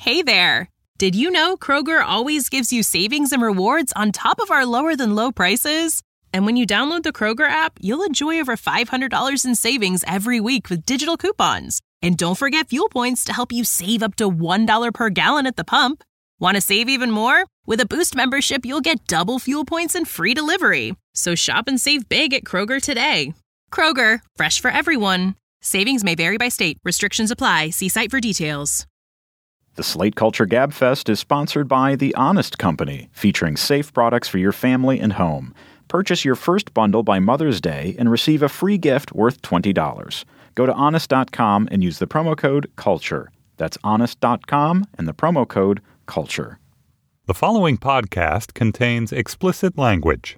Hey there! Did you know Kroger always gives you savings and rewards on top of our lower-than-low prices? And when you download the Kroger app, you'll enjoy over $500 in savings every week with digital coupons. And don't forget fuel points to help you save up to $1 per gallon at the pump. Want to save even more? With a Boost membership, you'll get double fuel points and free delivery. So shop and save big at Kroger today. Kroger, fresh for everyone. Savings may vary by state. Restrictions apply. See site for details. The Slate Culture Gabfest is sponsored by The Honest Company, featuring safe products for your family and home. Purchase your first bundle by Mother's Day and receive a free gift worth $20. Go to honest.com and use the promo code CULTURE. That's honest.com and the promo code CULTURE. The following podcast contains explicit language.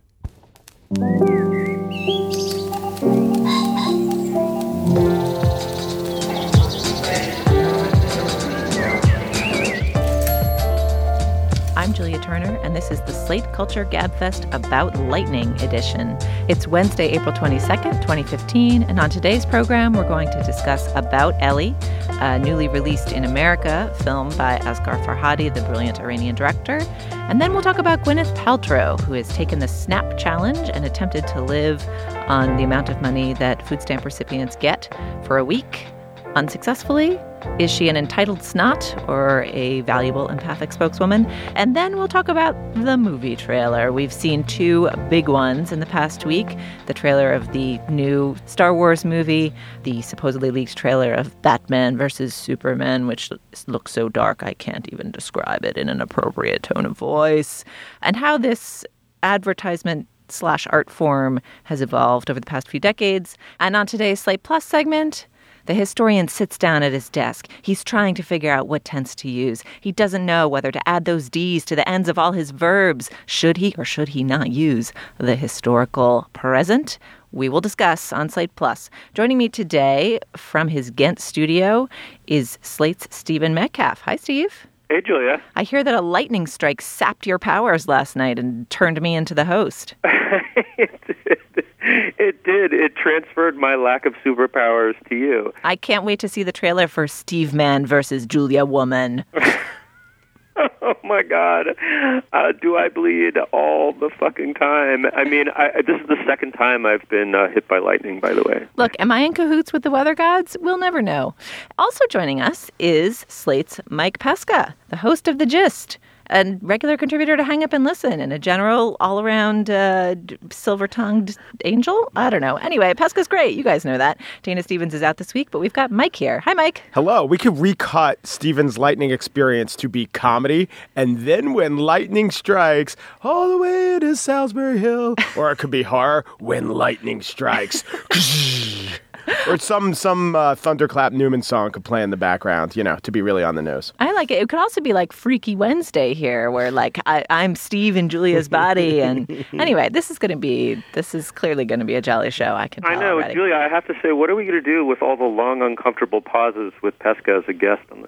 I'm Julia Turner, and this is the Slate Culture Gabfest About Lightning edition. It's Wednesday, April 22nd, 2015, and on today's program, we're going to discuss About Ellie, a newly released in America film by Asghar Farhadi, the brilliant Iranian director. And then we'll talk about Gwyneth Paltrow, who has taken the SNAP challenge and attempted to live on the amount of money that food stamp recipients get for a week unsuccessfully. Is she an entitled snot or a valuable empathic spokeswoman? And then we'll talk about the movie trailer. We've seen two big ones in the past week. The trailer of the new Star Wars movie, the supposedly leaked trailer of Batman versus Superman, which looks so dark I can't even describe it in an appropriate tone of voice, and how this advertisement/art form has evolved over the past few decades. And on today's Slate Plus segment, the historian sits down at his desk. He's trying to figure out what tense to use. He doesn't know whether to add those D's to the ends of all his verbs. Should he or should he not use the historical present? We will discuss on Slate Plus. Joining me today from his Ghent studio is Slate's Stephen Metcalf. Hi, Steve. Hey, Julia. I hear that a lightning strike sapped your powers last night and turned me into the host. It did. It transferred my lack of superpowers to you. I can't wait to see the trailer for Steve Man versus Julia Woman. Oh, my God. Do I bleed all the fucking time? I mean, this is the second time I've been hit by lightning, by the way. Look, am I in cahoots with the weather gods? We'll never know. Also joining us is Slate's Mike Pesca, the host of The Gist, a regular contributor to Hang Up and Listen, and a general all-around silver-tongued angel? I don't know. Anyway, Pesca's great. You guys know that. Dana Stevens is out this week, but we've got Mike here. Hi, Mike. Hello. We could recut Stephen's lightning experience to be comedy, and then when lightning strikes, all the way to Salisbury Hill. Or it could be horror, when lightning strikes. Or some Thunderclap Newman song could play in the background, to be really on the nose. I like it. It could also be like Freaky Wednesday here, where like I'm Steve in Julia's body. And anyway, this is clearly going to be a jolly show. I know, already. Julia, I have to say, what are we going to do with all the long, uncomfortable pauses with Pesca as a guest on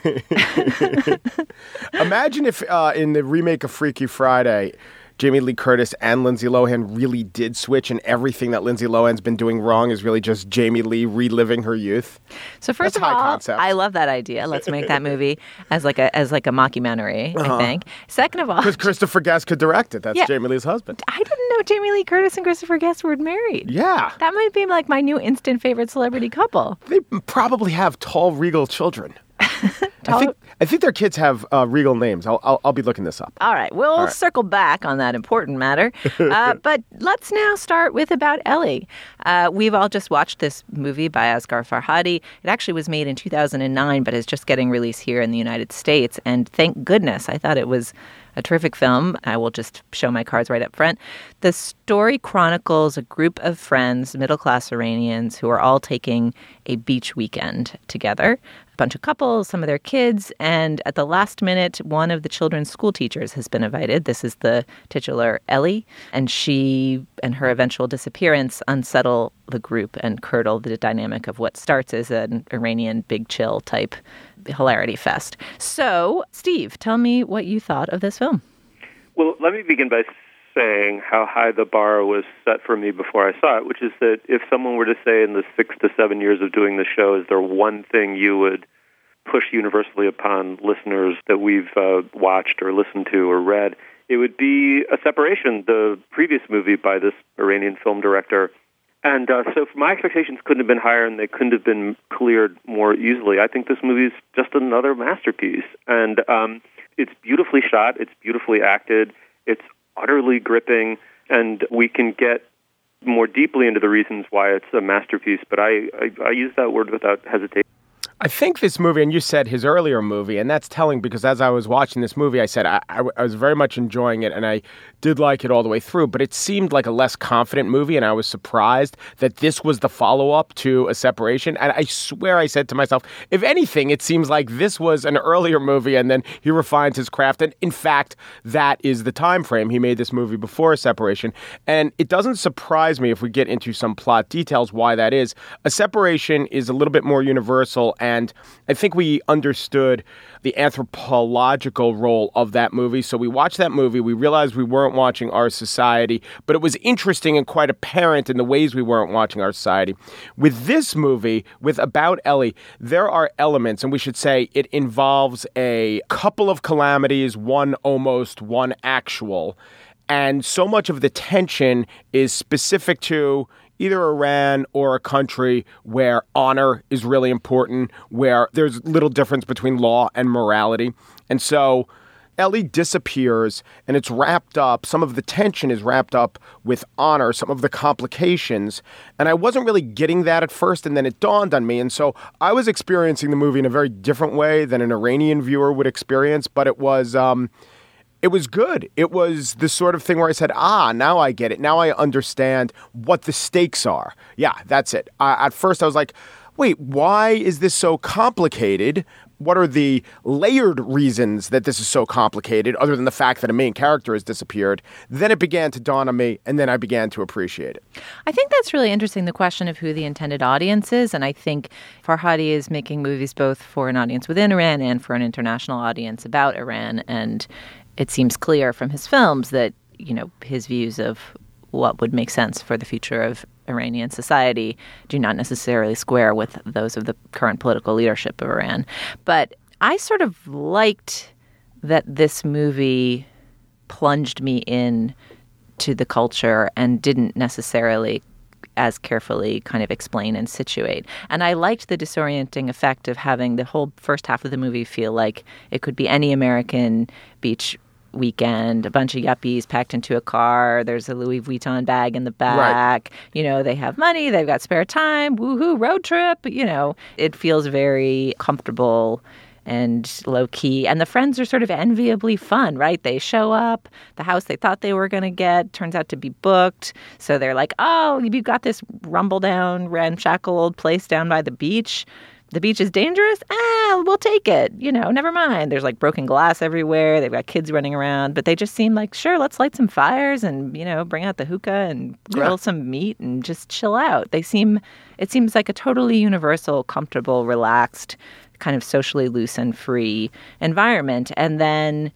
the show? Imagine if in the remake of Freaky Friday, Jamie Lee Curtis and Lindsay Lohan really did switch, and everything that Lindsay Lohan's been doing wrong is really just Jamie Lee reliving her youth. So first of all, I love that idea. Let's make that movie as like a mockumentary, I think. Second of all, because Christopher Guest could direct it. That's Jamie Lee's husband. I didn't know Jamie Lee Curtis and Christopher Guest were married. Yeah. That might be like my new instant favorite celebrity couple. They probably have tall, regal children. I think their kids have regal names. I'll be looking this up. All right. We'll circle back on that important matter. But let's now start with About Ellie. We've all just watched this movie by Asghar Farhadi. It actually was made in 2009, but is just getting released here in the United States. And thank goodness. I thought it was a terrific film. I will just show my cards right up front. The story chronicles a group of friends, middle-class Iranians, who are all taking a beach weekend together. A bunch of couples, some of their kids, and at the last minute, one of the children's school teachers has been invited. This is the titular Ellie, and she and her eventual disappearance unsettle the group and curdle the dynamic of what starts as an Iranian big chill type hilarity fest. So, Steve, tell me what you thought of this film. Well, let me begin by saying how high the bar was set for me before I saw it, which is that if someone were to say in the 6 to 7 years of doing the show, is there one thing you would push universally upon listeners that we've watched or listened to or read, it would be A Separation, the previous movie by this Iranian film director. And so my expectations couldn't have been higher, and they couldn't have been cleared more easily. I think this movie is just another masterpiece. And it's beautifully shot. It's beautifully acted. It's utterly gripping. And we can get more deeply into the reasons why it's a masterpiece, but I use that word without hesitation. I think this movie, and you said his earlier movie, and that's telling because as I was watching this movie, I said I was very much enjoying it, and I did like it all the way through, but it seemed like a less confident movie, and I was surprised that this was the follow-up to A Separation, and I swear I said to myself, if anything, it seems like this was an earlier movie, and then he refines his craft, and in fact, that is the time frame. He made this movie before A Separation, and it doesn't surprise me if we get into some plot details why that is. A Separation is a little bit more universal, and I think we understood the anthropological role of that movie. So we watched that movie. We realized we weren't watching Our Society, but it was interesting and quite apparent in the ways we weren't watching Our Society. With this movie, with About Ellie, there are elements, and we should say it involves a couple of calamities, one almost, one actual. And so much of the tension is specific to either Iran or a country where honor is really important, where there's little difference between law and morality. And so Ellie disappears, and it's wrapped up. Some of the tension is wrapped up with honor, some of the complications. And I wasn't really getting that at first, and then it dawned on me. And so I was experiencing the movie in a very different way than an Iranian viewer would experience, but it was good. It was the sort of thing where I said, now I get it. Now I understand what the stakes are. Yeah, that's it. At first I was like, wait, why is this so complicated? What are the layered reasons that this is so complicated, other than the fact that a main character has disappeared? Then it began to dawn on me, and then I began to appreciate it. I think that's really interesting, the question of who the intended audience is. And I think Farhadi is making movies both for an audience within Iran and for an international audience about Iran. And it seems clear from his films that, his views of what would make sense for the future of Iranian society do not necessarily square with those of the current political leadership of Iran. But I sort of liked that this movie plunged me in to the culture and didn't necessarily as carefully kind of explain and situate. And I liked the disorienting effect of having the whole first half of the movie feel like it could be any American beach weekend, a bunch of yuppies packed into a car. There's a Louis Vuitton bag in the back. Right. They have money. They've got spare time. Woohoo, road trip. It feels very comfortable and low-key. And the friends are sort of enviably fun, right? They show up. The house they thought they were going to get turns out to be booked. So they're like, oh, you've got this rumble-down, ramshackle old place down by the beach. The beach is dangerous? We'll take it. Never mind. There's broken glass everywhere. They've got kids running around. But they just seem like, sure, let's light some fires and, bring out the hookah and grill some meat and just chill out. It seems like a totally universal, comfortable, relaxed, kind of socially loose and free environment. And then,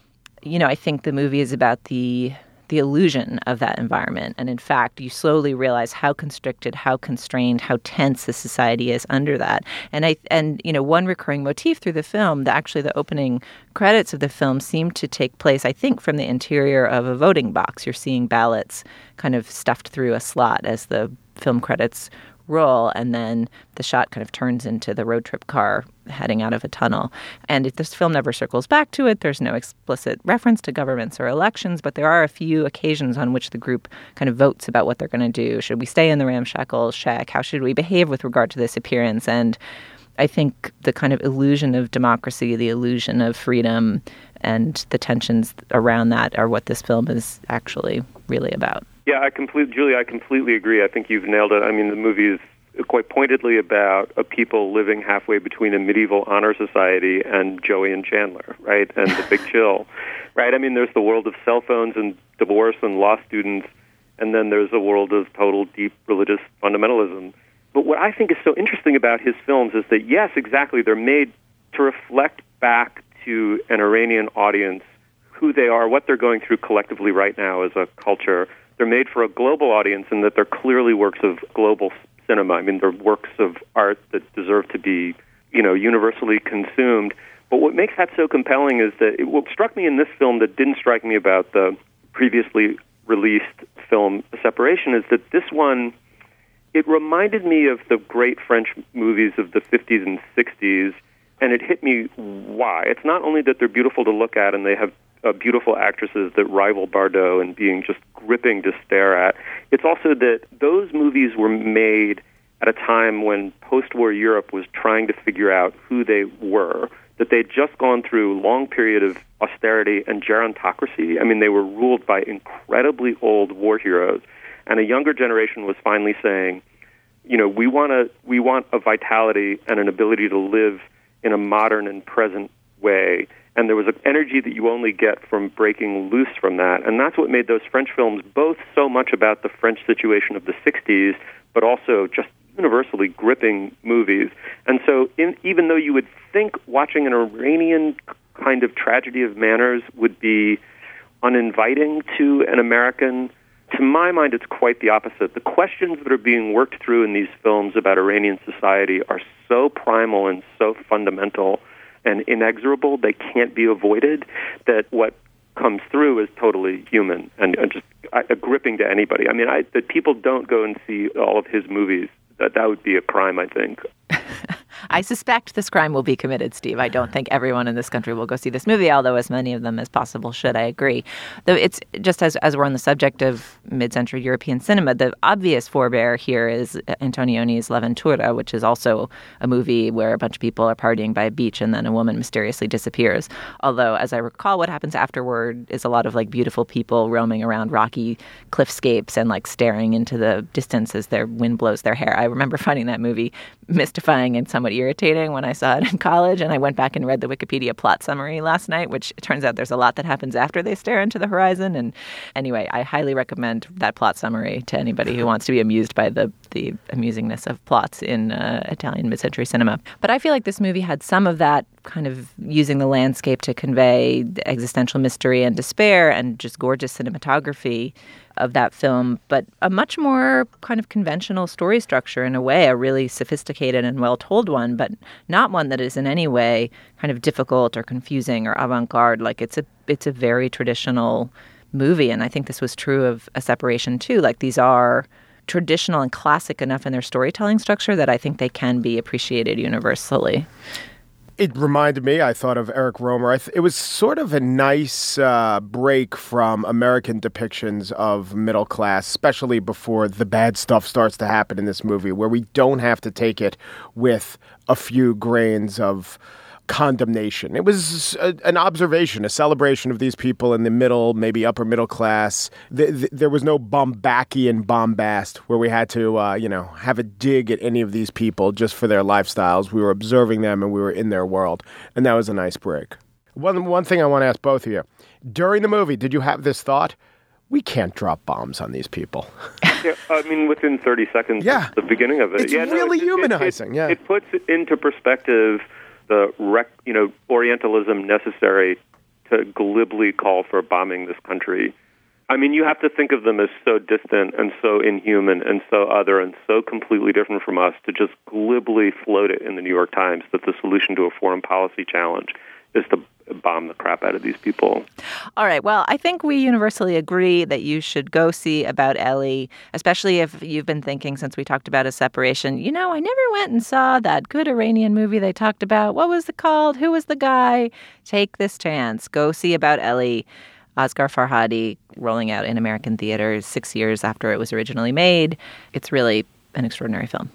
I think the movie is about the illusion of that environment. And in fact, you slowly realize how constricted, how constrained, how tense the society is under that. And one recurring motif through the film, the opening credits of the film seem to take place, I think, from the interior of a voting box. You're seeing ballots kind of stuffed through a slot as the film credits roll, and then the shot kind of turns into the road trip car heading out of a tunnel. And this film never circles back to it. There's no explicit reference to governments or elections, but there are a few occasions on which the group kind of votes about what they're going to do. Should we stay in the ramshackle shack? How should we behave with regard to this appearance? And I think the kind of illusion of democracy, the illusion of freedom, and the tensions around that are what this film is actually really about. Yeah, Julie, I completely agree. I think you've nailed it. I mean, the movie is quite pointedly about a people living halfway between a medieval honor society and Joey and Chandler, right? And the big chill, right? I mean, there's the world of cell phones and divorce and law students, and then there's a world of total deep religious fundamentalism. But what I think is so interesting about his films is that, yes, exactly, they're made to reflect back to an Iranian audience who they are, what they're going through collectively right now as a culture. They're made for a global audience in that they're clearly works of global cinema. I mean, they're works of art that deserve to be universally consumed. But what makes that so compelling is that what struck me in this film that didn't strike me about the previously released film Separation is that this one, it reminded me of the great French movies of the 50s and 60s, and it hit me why. It's not only that they're beautiful to look at and they have beautiful actresses that rival Bardot in being just gripping to stare at. It's also that those movies were made at a time when post-war Europe was trying to figure out who they were, that they'd just gone through a long period of austerity and gerontocracy. I mean, they were ruled by incredibly old war heroes, and a younger generation was finally saying, we want a vitality and an ability to live in a modern and present way. And there was an energy that you only get from breaking loose from that. And that's what made those French films both so much about the French situation of the 60s, but also just universally gripping movies. And so even though you would think watching an Iranian kind of tragedy of manners would be uninviting to an American, to my mind, it's quite the opposite. The questions that are being worked through in these films about Iranian society are so primal and so fundamental and inexorable, they can't be avoided, that what comes through is totally human and just gripping to anybody. I mean, that people don't go and see all of his movies, that would be a crime, I think. I suspect this crime will be committed, Steve. I don't think everyone in this country will go see this movie, although as many of them as possible should. I agree. Though it's just as we're on the subject of mid-century European cinema, the obvious forebear here is Antonioni's L'Avventura, which is also a movie where a bunch of people are partying by a beach and then a woman mysteriously disappears. Although, as I recall, what happens afterward is a lot of beautiful people roaming around rocky cliffscapes and staring into the distance as their wind blows their hair. I remember finding that movie mystifying and somewhat irritating when I saw it in college, and I went back and read the Wikipedia plot summary last night, which it turns out there's a lot that happens after they stare into the horizon. And anyway, I highly recommend that plot summary to anybody who wants to be amused by the amusingness of plots in Italian mid-century cinema. But I feel like this movie had some of that, kind of using the landscape to convey the existential mystery and despair and just gorgeous cinematography of that film, but a much more kind of conventional story structure in a way, a really sophisticated and well-told one, but not one that is in any way kind of difficult or confusing or avant-garde. It's a very traditional movie, and I think this was true of A Separation too. These are traditional and classic enough in their storytelling structure that I think they can be appreciated universally. It reminded me, I thought of Eric Rohmer. It was sort of a nice break from American depictions of middle class, especially before the bad stuff starts to happen in this movie, where we don't have to take it with a few grains of condemnation. It was an observation, a celebration of these people in the middle, maybe upper middle class. There was no Bombacian bombast where we had to, have a dig at any of these people just for their lifestyles. We were observing them and we were in their world. And that was a nice break. One thing I want to ask both of you. During the movie, did you have this thought? We can't drop bombs on these people. Yeah, I mean, within 30 seconds at the beginning of it. It's really humanizing. It puts into perspective the Orientalism necessary to glibly call for bombing this country. I mean, you have to think of them as so distant and so inhuman and so other and so completely different from us to just glibly float it in the New York Times that the solution to a foreign policy challenge is to bomb the crap out of these people. All right. Well, I think we universally agree that you should go see About Ellie, especially if you've been thinking since we talked about A Separation, I never went and saw that good Iranian movie they talked about. What was it called? Who was the guy? Take this chance. Go see About Ellie. Asghar Farhadi, rolling out in American theaters 6 years after it was originally made. It's really an extraordinary film.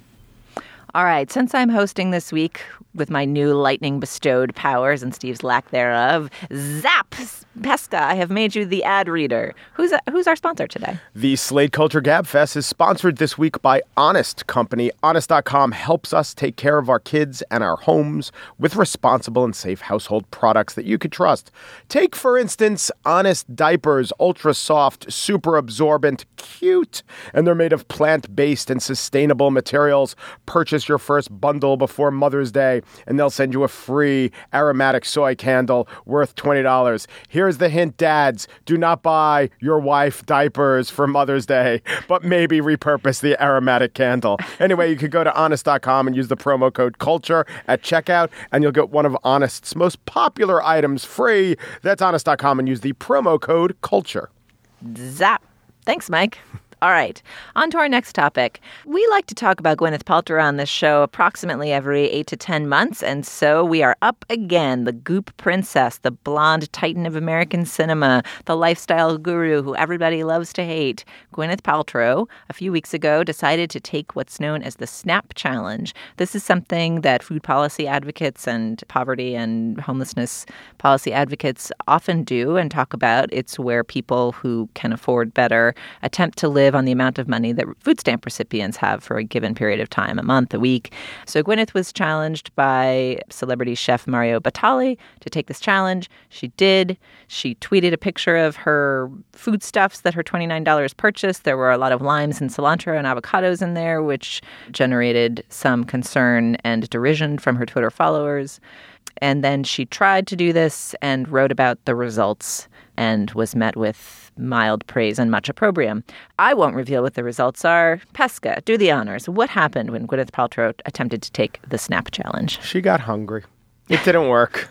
All right, since I'm hosting this week with my new lightning-bestowed powers and Steve's lack thereof, zap! Pesca, I have made you the ad reader. Who's our sponsor today? The Slate Culture Gab Fest is sponsored this week by Honest Company. Honest.com helps us take care of our kids and our homes with responsible and safe household products that you can trust. Take, for instance, Honest diapers, ultra soft, super absorbent, cute, and they're made of plant-based and sustainable materials. Purchase your first bundle before Mother's Day, and they'll send you a free aromatic soy candle worth $20. Here Here's the hint, dads. Do not buy your wife diapers for Mother's Day, but maybe repurpose the aromatic candle. Anyway, you could go to Honest.com and use the promo code CULTURE at checkout, and you'll get one of Honest's most popular items free. That's Honest.com, and use the promo code CULTURE. Zap. Thanks, Mike. All right, on to our next topic. We like to talk about Gwyneth Paltrow on this show approximately every 8 to 10 months, and so we are up again. The Goop Princess, the blonde titan of American cinema, the lifestyle guru who everybody loves to hate. Gwyneth Paltrow, a few weeks ago, decided to take what's known as the SNAP Challenge. This is something that food policy advocates and poverty and homelessness policy advocates often do and talk about. It's where people who can afford better attempt to live on the amount of money that food stamp recipients have for a given period of time, a month, a week. So Gwyneth was challenged by celebrity chef Mario Batali to take this challenge. She did. She tweeted a picture of her foodstuffs that her $29 purchased. There were a lot of limes and cilantro and avocados in there, which generated some concern and derision from her Twitter followers. And then she tried to do this and wrote about the results and was met with mild praise and much opprobrium. I won't reveal what the results are. Pesca, do the honors. What happened when Gwyneth Paltrow attempted to take the SNAP Challenge? She got hungry. It didn't work.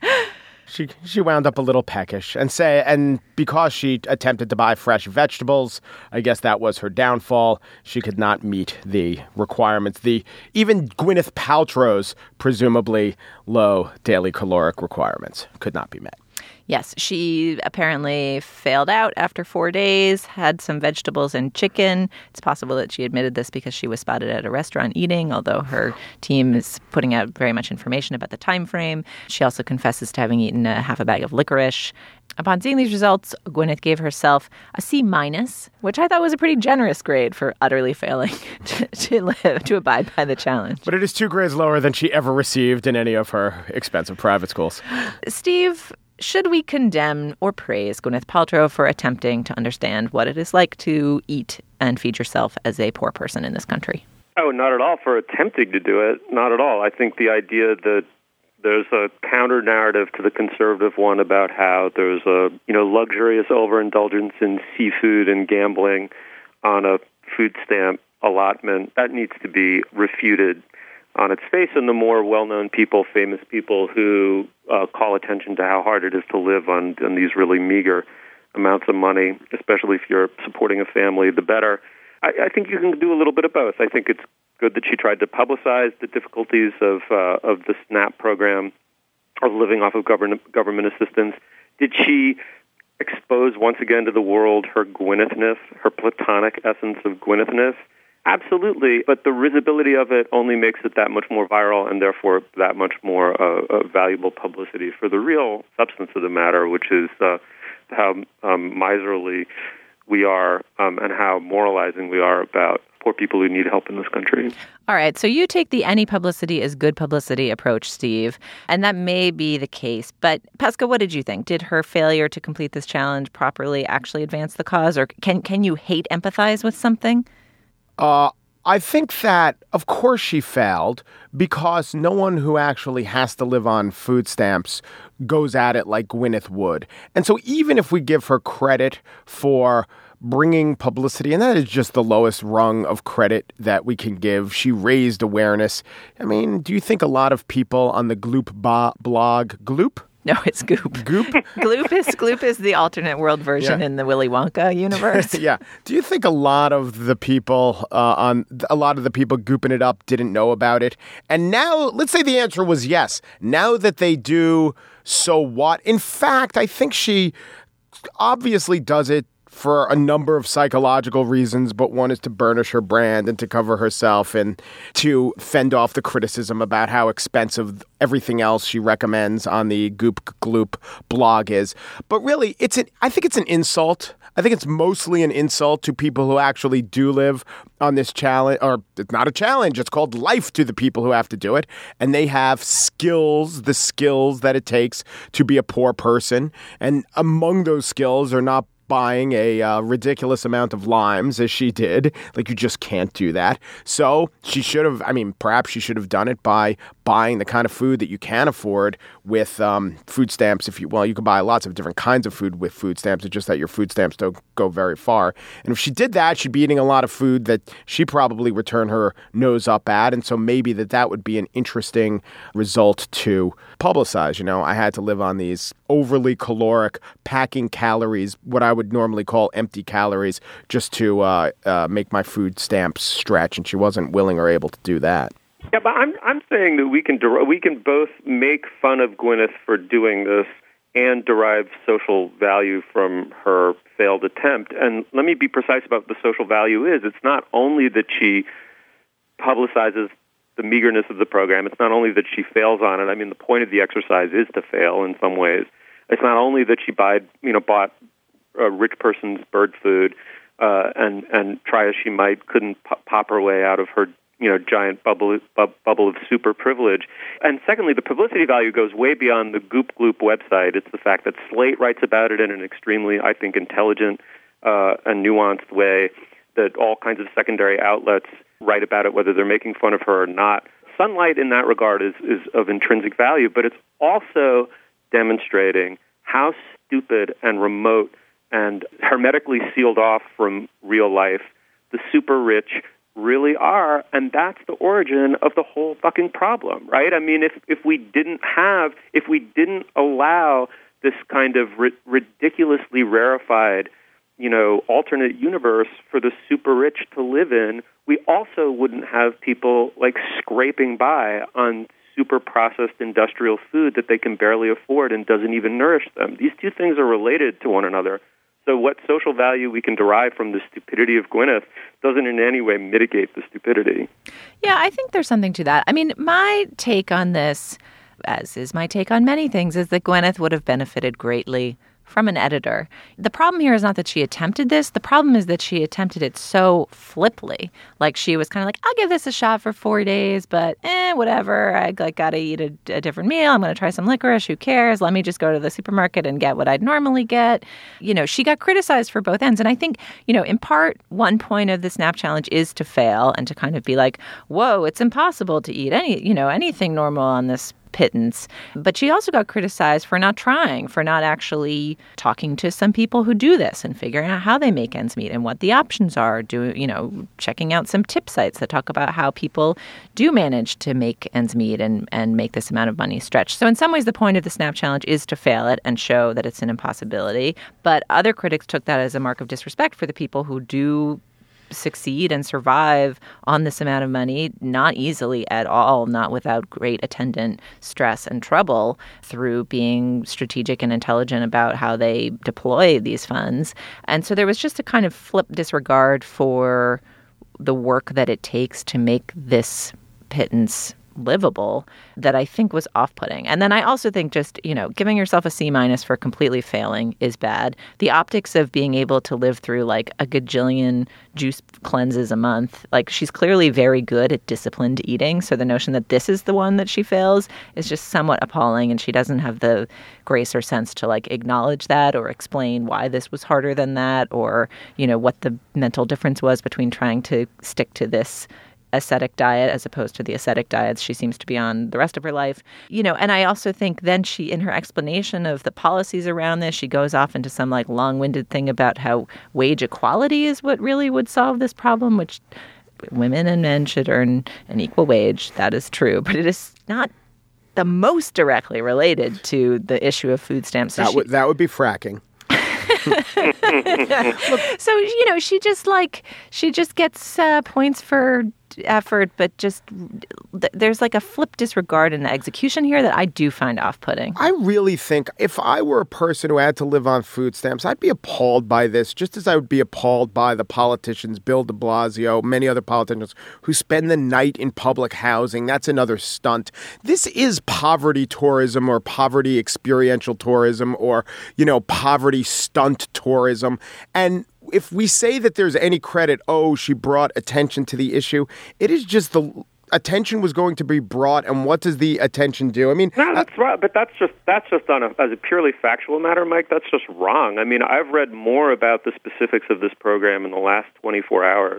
She wound up a little peckish. And because she attempted to buy fresh vegetables, I guess that was her downfall. She could not meet the requirements. Even Gwyneth Paltrow's presumably low daily caloric requirements could not be met. Yes, she apparently failed out after 4 days, had some vegetables and chicken. It's possible that she admitted this because she was spotted at a restaurant eating, although her team is putting out very much information about the time frame. She also confesses to having eaten a half a bag of licorice. Upon seeing these results, Gwyneth gave herself a C-, which I thought was a pretty generous grade for utterly failing to abide by the challenge. But it is 2 grades lower than she ever received in any of her expensive private schools. Steve, should we condemn or praise Gwyneth Paltrow for attempting to understand what it is like to eat and feed yourself as a poor person in this country? Oh, not at all for attempting to do it. Not at all. I think the idea that there's a counter-narrative to the conservative one about how there's a luxurious overindulgence in seafood and gambling on a food stamp allotment, that needs to be refuted on its face. And the more well-known people, famous people who call attention to how hard it is to live on these really meager amounts of money, especially if you're supporting a family, the better. I think you can do a little bit of both. I think it's good that she tried to publicize the difficulties of the SNAP program, of living off of government assistance. Did she expose once again to the world her Gwynethness, her platonic essence of Gwynethness? Absolutely, but the risibility of it only makes it that much more viral and therefore that much more valuable publicity for the real substance of the matter, which is how miserly we are and how moralizing we are about poor people who need help in this country. All right, so you take the any publicity is good publicity approach, Steve, and that may be the case. But Pesca, what did you think? Did her failure to complete this challenge properly actually advance the cause, or can you hate empathize with something? I think that, of course, she failed because no one who actually has to live on food stamps goes at it like Gwyneth would. And so even if we give her credit for bringing publicity, and that is just the lowest rung of credit that we can give, she raised awareness. I mean, do you think a lot of people on the Gloop blog, Gloop? No, it's Goop. Goop? Gloop is the alternate world version in the Willy Wonka universe. Yeah. Do you think a lot of the people gooping it up didn't know about it? And now, let's say the answer was yes. Now that they do, so what? In fact, I think she obviously does it for a number of psychological reasons, but one is to burnish her brand and to cover herself and to fend off the criticism about how expensive everything else she recommends on the Goop Gloop blog is. But really, I think it's an insult. I think it's mostly an insult to people who actually do live on this challenge, or it's not a challenge, it's called life to the people who have to do it. And they have skills, the skills that it takes to be a poor person. And among those skills are not buying a ridiculous amount of limes as she did. Like, you just can't do that. So perhaps she should have done it by buying the kind of food that you can afford with food stamps. You can buy lots of different kinds of food with food stamps. It's just that your food stamps don't go very far. And if she did that, she'd be eating a lot of food that she probably would turn her nose up at. And so maybe that would be an interesting result to publicize. I had to live on these overly caloric, packing calories, what I would normally call empty calories, just to make my food stamps stretch. And she wasn't willing or able to do that. Yeah, but I'm saying that we can both make fun of Gwyneth for doing this and derive social value from her failed attempt. And let me be precise about what the social value is. It's not only that she publicizes the meagerness of the program. It's not only that she fails on it. I mean, the point of the exercise is to fail in some ways. It's not only that she bought a rich person's bird food and try as she might, couldn't pop her way out of her giant bubble of super privilege. And secondly, the publicity value goes way beyond the Goop Gloop website. It's the fact that Slate writes about it in an extremely, I think, intelligent and nuanced way, that all kinds of secondary outlets write about it, whether they're making fun of her or not. Sunlight in that regard is of intrinsic value, but it's also demonstrating how stupid and remote and hermetically sealed off from real life the super rich really are, and that's the origin of the whole fucking problem, right? I mean, if we didn't allow this kind of ridiculously rarefied, alternate universe for the super rich to live in, we also wouldn't have people like scraping by on super processed industrial food that they can barely afford and doesn't even nourish them. These two things are related to one another. So what social value we can derive from the stupidity of Gwyneth doesn't in any way mitigate the stupidity. Yeah, I think there's something to that. I mean, my take on this, as is my take on many things, is that Gwyneth would have benefited greatly from an editor. The problem here is not that she attempted this. The problem is that she attempted it so flippantly. Like, she was kind of like, I'll give this a shot for 4 days, but whatever. I got to eat a different meal. I'm going to try some licorice. Who cares? Let me just go to the supermarket and get what I'd normally get. She got criticized for both ends. And I think, in part, one point of the Snap Challenge is to fail and to kind of be like, whoa, it's impossible to eat anything normal on this pittance. But she also got criticized for not trying, for not actually talking to some people who do this and figuring out how they make ends meet and what the options are, checking out some tip sites that talk about how people do manage to make ends meet and make this amount of money stretch. So in some ways, the point of the Snap Challenge is to fail it and show that it's an impossibility. But other critics took that as a mark of disrespect for the people who do succeed and survive on this amount of money, not easily at all, not without great attendant stress and trouble, through being strategic and intelligent about how they deploy these funds. And so there was just a kind of flip disregard for the work that it takes to make this pittance livable that I think was off-putting. And then I also think just, giving yourself a C- for completely failing is bad. The optics of being able to live through like a gajillion juice cleanses a month, like, she's clearly very good at disciplined eating. So the notion that this is the one that she fails is just somewhat appalling. And she doesn't have the grace or sense to like acknowledge that or explain why this was harder than that, or, what the mental difference was between trying to stick to this ascetic diet as opposed to the ascetic diets she seems to be on the rest of her life. And I also think then she, in her explanation of the policies around this, she goes off into some like long-winded thing about how wage equality is what really would solve this problem, which women and men should earn an equal wage. That is true, but it is not the most directly related to the issue of food stamps. So that would be fracking. So, she just gets points for effort, but just there's like a flip disregard in the execution here that I do find off-putting. I really think if I were a person who had to live on food stamps, I'd be appalled by this, just as I would be appalled by the politicians, Bill de Blasio, many other politicians who spend the night in public housing. That's another stunt. This is poverty tourism or poverty experiential tourism or, poverty stunt tourism. And if we say that there's any credit, she brought attention to the issue, it is just the attention was going to be brought, and what does the attention do? I mean, no, that's right, but that's just as a purely factual matter, Mike. That's just wrong. I mean, I've read more about the specifics of this program in the last 24 hours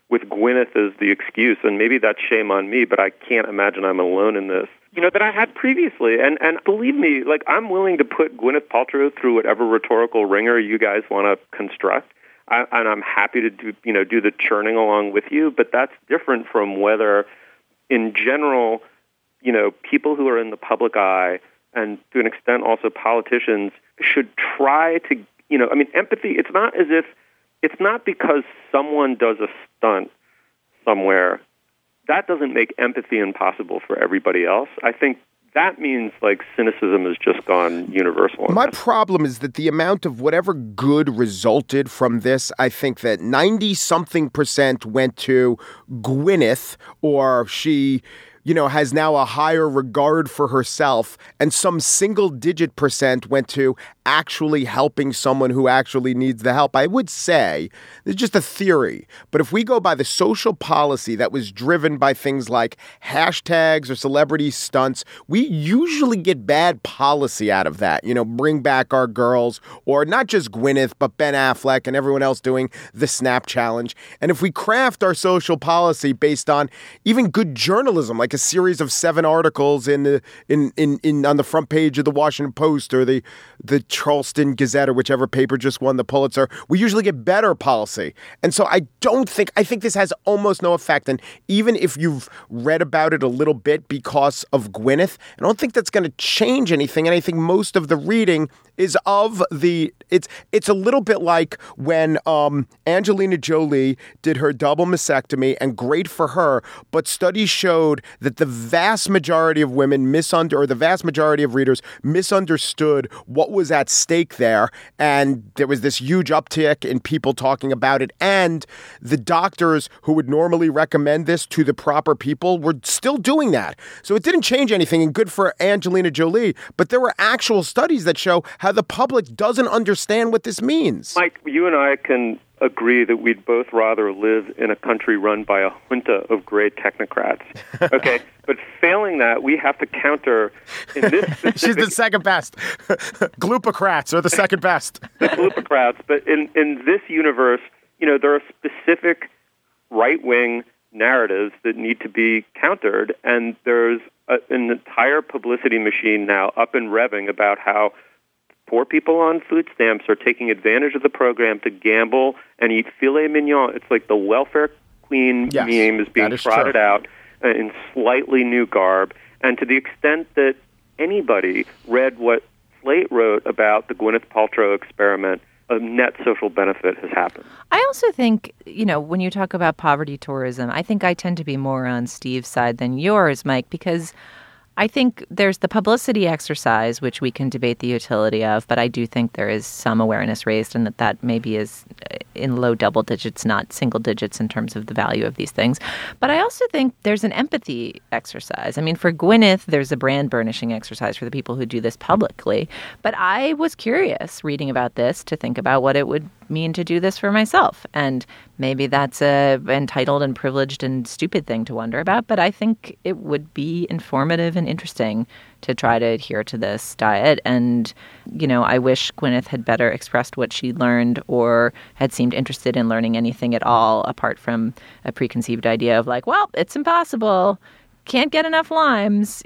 with Gwyneth as the excuse, and maybe that's shame on me, but I can't imagine I'm alone in this, that I had previously. And believe me, like, I'm willing to put Gwyneth Paltrow through whatever rhetorical ringer you guys want to construct, and I'm happy to do the churning along with you, but that's different from whether, in general, people who are in the public eye, and to an extent also politicians, should try to, empathy, it's not because someone does a stunt somewhere. That doesn't make empathy impossible for everybody else. I think that means, like, cynicism has just gone universal. My problem is that the amount of whatever good resulted from this, I think that 90-something% went to Gwyneth, or she has now a higher regard for herself, and some single-digit % went to actually helping someone who actually needs the help. I would say, it's just a theory, but if we go by the social policy that was driven by things like hashtags or celebrity stunts, we usually get bad policy out of that. Bring back our girls, or not just Gwyneth, but Ben Affleck and everyone else doing the Snap Challenge. And if we craft our social policy based on even good journalism, like a series of 7 articles on the front page of the Washington Post or the Charleston Gazette or whichever paper just won the Pulitzer, we usually get better policy. And so I think this has almost no effect. And even if you've read about it a little bit because of Gwyneth, I don't think that's going to change anything. And I think most of the reading is it's a little bit like when Angelina Jolie did her double mastectomy, and great for her, but studies showed that the vast majority of women the vast majority of readers misunderstood what was at stake there, and there was this huge uptick in people talking about it, and the doctors who would normally recommend this to the proper people were still doing that. So it didn't change anything, and good for Angelina Jolie, but there were actual studies that show how the public doesn't understand what this means. Mike, you and I can agree that we'd both rather live in a country run by a junta of great technocrats. Okay, but failing that, we have to counter in this specific... She's the second best. Glupocrats are the second best. The glupocrats, but in this universe, there are specific right-wing narratives that need to be countered, and there's an entire publicity machine now up and revving about how poor people on food stamps are taking advantage of the program to gamble and eat filet mignon. It's like the welfare queen meme is being trotted out in slightly new garb. And to the extent that anybody read what Slate wrote about the Gwyneth Paltrow experiment, a net social benefit has happened. I also think, when you talk about poverty tourism, I think I tend to be more on Steve's side than yours, Mike, because I think there's the publicity exercise, which we can debate the utility of, but I do think there is some awareness raised, and that maybe is in low double digits, not single digits in terms of the value of these things. But I also think there's an empathy exercise. I mean, for Gwyneth, there's a brand burnishing exercise for the people who do this publicly. But I was curious reading about this to think about what it would mean to do this for myself. And maybe that's a entitled and privileged and stupid thing to wonder about, but I think it would be informative and interesting to try to adhere to this diet. And, I wish Gwyneth had better expressed what she learned or had seemed interested in learning anything at all, apart from a preconceived idea of like, well, it's impossible. Can't get enough limes,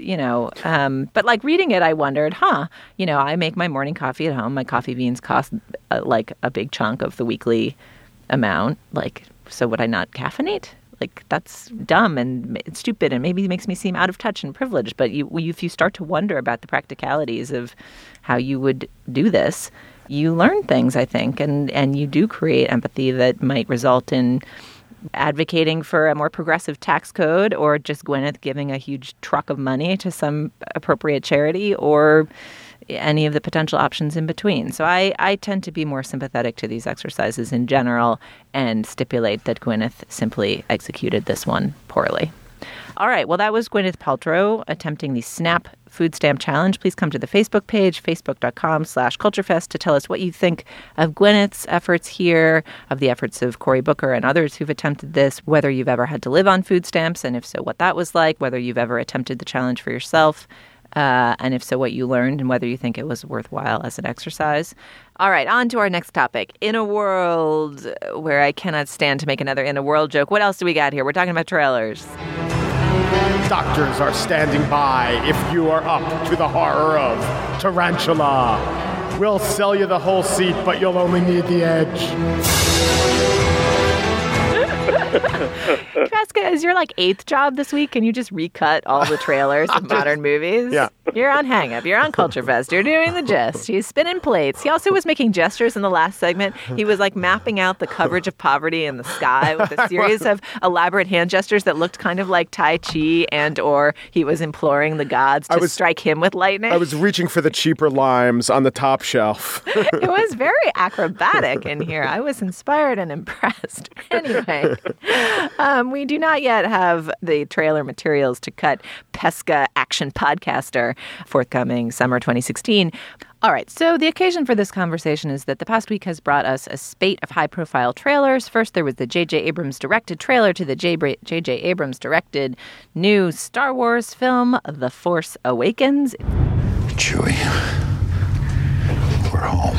But like reading it, I wondered, I make my morning coffee at home. My coffee beans cost like a big chunk of the weekly amount. Like, so would I not caffeinate? Like, that's dumb and it's stupid and maybe it makes me seem out of touch and privileged. But if you start to wonder about the practicalities of how you would do this, you learn things, I think, and you do create empathy that might result in advocating for a more progressive tax code, or just Gwyneth giving a huge truck of money to some appropriate charity, or any of the potential options in between. So I tend to be more sympathetic to these exercises in general and stipulate that Gwyneth simply executed this one poorly. All right. Well, that was Gwyneth Paltrow attempting the Snap Food Stamp Challenge. Please come to the Facebook page, facebook.com/culturefest, to tell us what you think of Gwyneth's efforts here, of the efforts of Cory Booker and others who've attempted this, whether you've ever had to live on food stamps, and if so, what that was like, whether you've ever attempted the challenge for yourself. and if so, what you learned and whether you think it was worthwhile as an exercise. All right, on to our next topic. In a world where I cannot stand to make another in a world joke, what else do we got here? We're talking about trailers. Doctors are standing by if you are up to the horror of tarantula. We'll sell you the whole seat, but you'll only need the edge. Pesca, is your eighth job this week? Can you just recut all the trailers of modern movies? Yeah. You're on Hang Up. You're on Culture Fest. You're doing the gist. He's spinning plates. He also was making gestures in the last segment. He was mapping out the coverage of poverty in the sky with a series of elaborate hand gestures that looked kind of like Tai Chi, and or he was imploring the gods to strike him with lightning. I was reaching for the cheaper limes on the top shelf. It was very acrobatic in here. I was inspired and impressed. Anyway, we do not yet have the trailer materials to cut Pesca Action Podcaster forthcoming summer 2016. All right, so the occasion for this conversation is that the past week has brought us a spate of high-profile trailers. First, there was the J.J. Abrams directed trailer to the J.J. Abrams directed new Star Wars film, The Force Awakens. Chewie, we're home.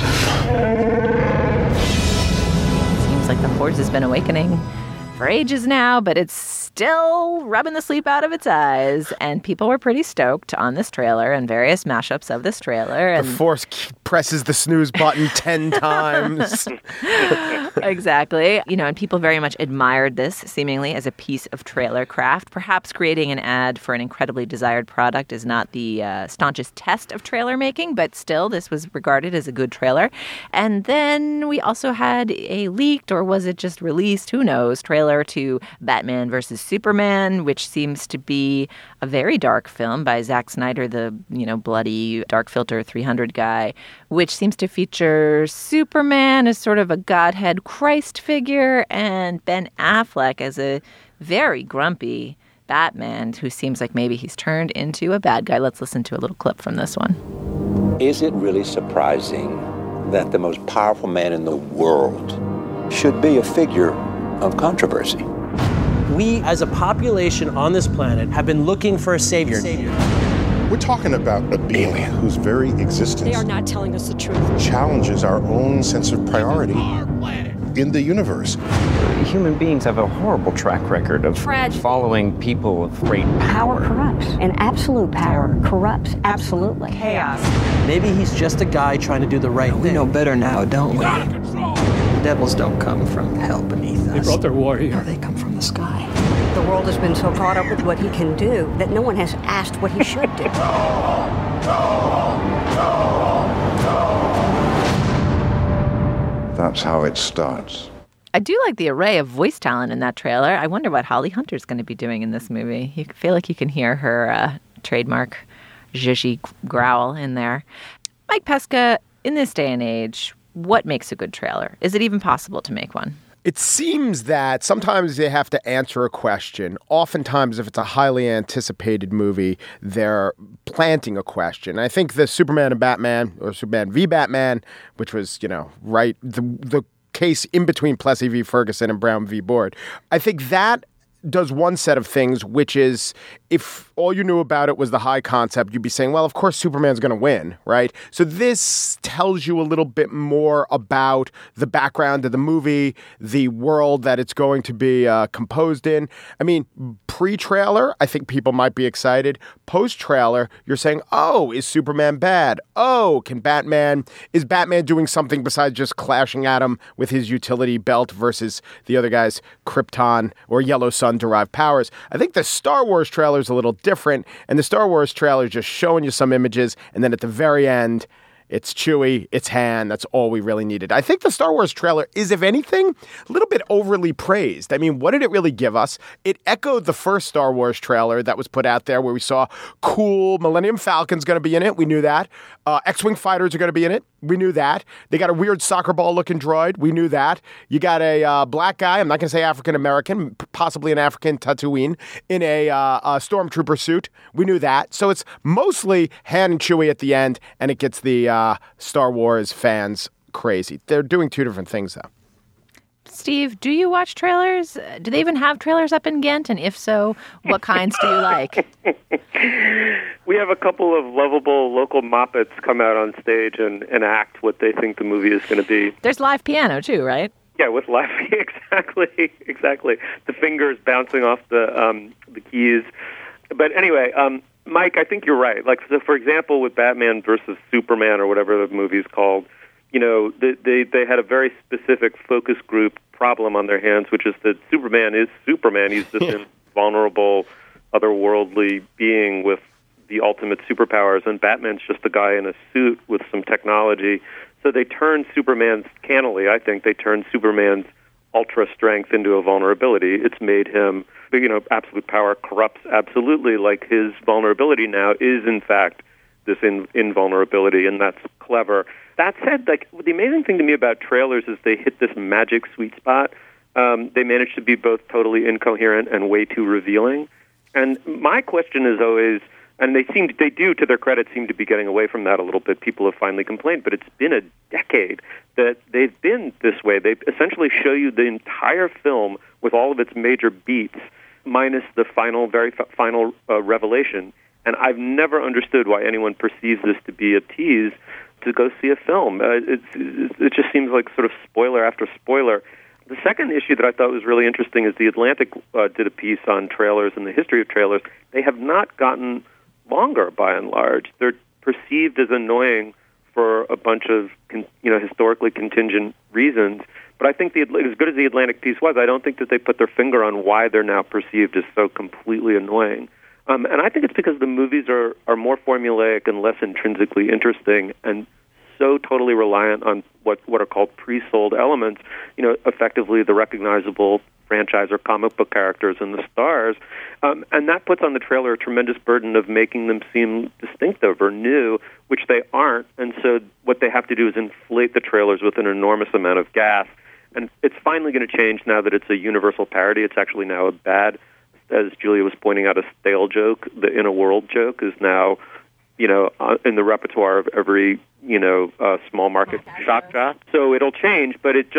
Seems like the Force has been awakening for ages now, but it's still rubbing the sleep out of its eyes. And people were pretty stoked on this trailer and various mashups of this trailer. And the Force presses the snooze button 10 times. Exactly. And people very much admired this, seemingly, as a piece of trailer craft. Perhaps creating an ad for an incredibly desired product is not the staunchest test of trailer making, but still, this was regarded as a good trailer. And then we also had a leaked, or was it just released, who knows, trailer to Batman vs. Superman, which seems to be a very dark film by Zack Snyder, the, bloody dark filter 300 guy, which seems to feature Superman as sort of a godhead Christ figure and Ben Affleck as a very grumpy Batman who seems like maybe he's turned into a bad guy. Let's listen to a little clip from this one. Is it really surprising that the most powerful man in the world should be a figure of controversy? We, as a population on this planet, have been looking for a savior. We're talking about a being whose very existence they are not telling us the truth. Challenges our own sense of priority in the universe. Human beings have a horrible track record of following people with great power. Power corrupts, and absolute power corrupts absolutely. Chaos. Maybe he's just a guy trying to do the right thing. We know better now, don't we? Out of control. Devils don't come from hell beneath us. They brought their warrior. No, they come from the sky. The world has been so caught up with what he can do that no one has asked what he should do. That's how it starts. I do like the array of voice talent in that trailer. I wonder what Holly Hunter's going to be doing in this movie. You feel like you can hear her trademark zhuzhy growl in there. Mike Pesca, in this day and age, what makes a good trailer? Is it even possible to make one? It seems that sometimes they have to answer a question. Oftentimes, if it's a highly anticipated movie, they're planting a question. I think the Superman and Batman, or Superman v. Batman, which was, right, the case in between Plessy v. Ferguson and Brown v. Board, I think that does one set of things, which is if all you knew about it was the high concept, you'd be saying, well, of course, Superman's going to win, right? So this tells you a little bit more about the background of the movie, the world that it's going to be composed in. I mean, pre-trailer, I think people might be excited. Post-trailer, you're saying, oh, is Superman bad? Oh, is Batman doing something besides just clashing at him with his utility belt versus the other guy's Krypton or Yellow Sun-derived powers? I think the Star Wars trailer is a little different, and the Star Wars trailer is just showing you some images, and then at the very end, it's Chewie, it's Han. That's all we really needed. I think the Star Wars trailer is, if anything, a little bit overly praised. I mean, what did it really give us? It echoed the first Star Wars trailer that was put out there where we saw cool Millennium Falcon's going to be in it. We knew that. X-Wing fighters are going to be in it. We knew that. They got a weird soccer ball looking droid. We knew that. You got a black guy, I'm not going to say African-American, possibly an African Tatooine, in a stormtrooper suit. We knew that. So it's mostly Han and Chewie at the end, and it gets the Star Wars fans crazy. They're doing two different things, though. Steve, do you watch trailers? Do they even have trailers up in Ghent? And if so, what kinds do you like? We have a couple of lovable local moppets come out on stage and act what they think the movie is going to be. There's live piano too, right? Yeah, with live, exactly. The fingers bouncing off the keys. But anyway, Mike, I think you're right. Like, so for example, with Batman versus Superman or whatever the movie's called, you know, they had a very specific focus group problem on their hands, which is that Superman is Superman. He's this invulnerable, otherworldly being with the ultimate superpowers, and Batman's just a guy in a suit with some technology. So they turned Superman's, cannily, I think, they turned Superman's ultra strength into a vulnerability. It's made him, you know, absolute power corrupts absolutely. Like, his vulnerability now is, in fact, this invulnerability, and that's clever. That said, like, the amazing thing to me about trailers is they hit this magic sweet spot. They manage to be both totally incoherent and way too revealing. And my question is always, and they do, to their credit, seem to be getting away from that a little bit. People have finally complained, but it's been a decade that they've been this way. They essentially show you the entire film with all of its major beats, minus the very final revelation. And I've never understood why anyone perceives this to be a tease to go see a film. It just seems like sort of spoiler after spoiler. The second issue that I thought was really interesting is The Atlantic did a piece on trailers and the history of trailers. They have not gotten longer, by and large. They're perceived as annoying for a bunch of historically contingent reasons. But I think as good as the Atlantic piece was, I don't think that they put their finger on why they're now perceived as so completely annoying. And I think it's because the movies are more formulaic and less intrinsically interesting and so totally reliant on what are called pre-sold elements, effectively the recognizable franchise or comic book characters and the stars. And that puts on the trailer a tremendous burden of making them seem distinctive or new, which they aren't. And so what they have to do is inflate the trailers with an enormous amount of gas. And it's finally going to change now that it's a universal parody. It's actually now a bad, as Julia was pointing out, a stale joke. The In a World joke is now, in the repertoire of every, small market shock jock. So it'll change, but it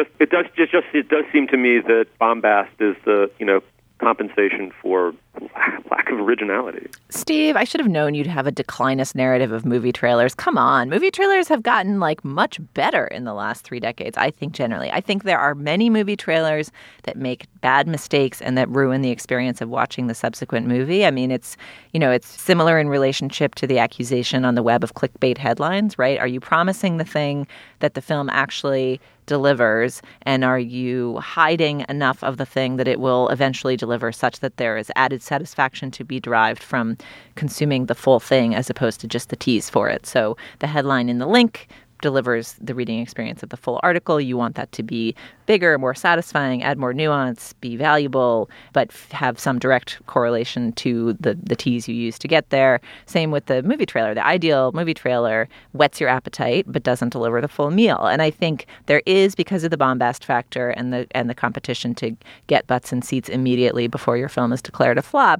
does seem to me that bombast is the, compensation for lack of originality. Steve, I should have known you'd have a declinist narrative of movie trailers. Come on. Movie trailers have gotten much better in the last 3 decades, I think, generally. I think there are many movie trailers that make bad mistakes and that ruin the experience of watching the subsequent movie. I mean, it's similar in relationship to the accusation on the web of clickbait headlines, right? Are you promising the thing that the film actually delivers, and are you hiding enough of the thing that it will eventually deliver such that there is added satisfaction to be derived from consuming the full thing as opposed to just the tease for it? So the headline in the link delivers the reading experience of the full article. You want that to be bigger, more satisfying, add more nuance, be valuable, but have some direct correlation to the tease you use to get there. Same with the movie trailer. The ideal movie trailer whets your appetite but doesn't deliver the full meal. And I think there is, because of the bombast factor and the competition to get butts and seats immediately before your film is declared a flop,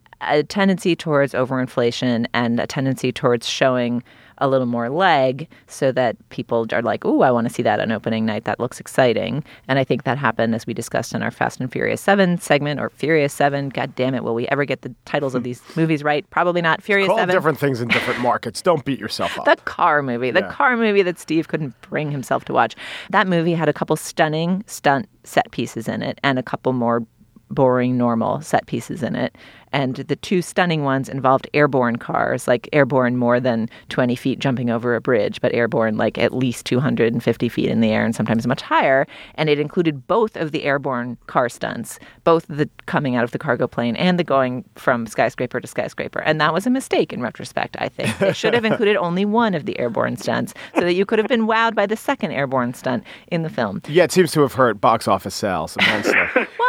a tendency towards overinflation and a tendency towards showing a little more leg so that people are like, ooh, I want to see that on opening night. That looks exciting. And I think that happened, as we discussed in our Fast and Furious 7 segment, or Furious 7. God damn it, will we ever get the titles of these movies right? Probably not. Furious 7. Call different things in different markets. Don't beat yourself up. The car movie. The car movie that Steve couldn't bring himself to watch. That movie had a couple stunning stunt set pieces in it and a couple more boring, normal set pieces in it. And the 2 stunning ones involved airborne cars, like airborne more than 20 feet jumping over a bridge, but airborne at least 250 feet in the air and sometimes much higher. And it included both of the airborne car stunts, both the coming out of the cargo plane and the going from skyscraper to skyscraper. And that was a mistake in retrospect, I think. They should have included only one of the airborne stunts so that you could have been wowed by the second airborne stunt in the film. Yeah, it seems to have hurt box office sales immensely. Well,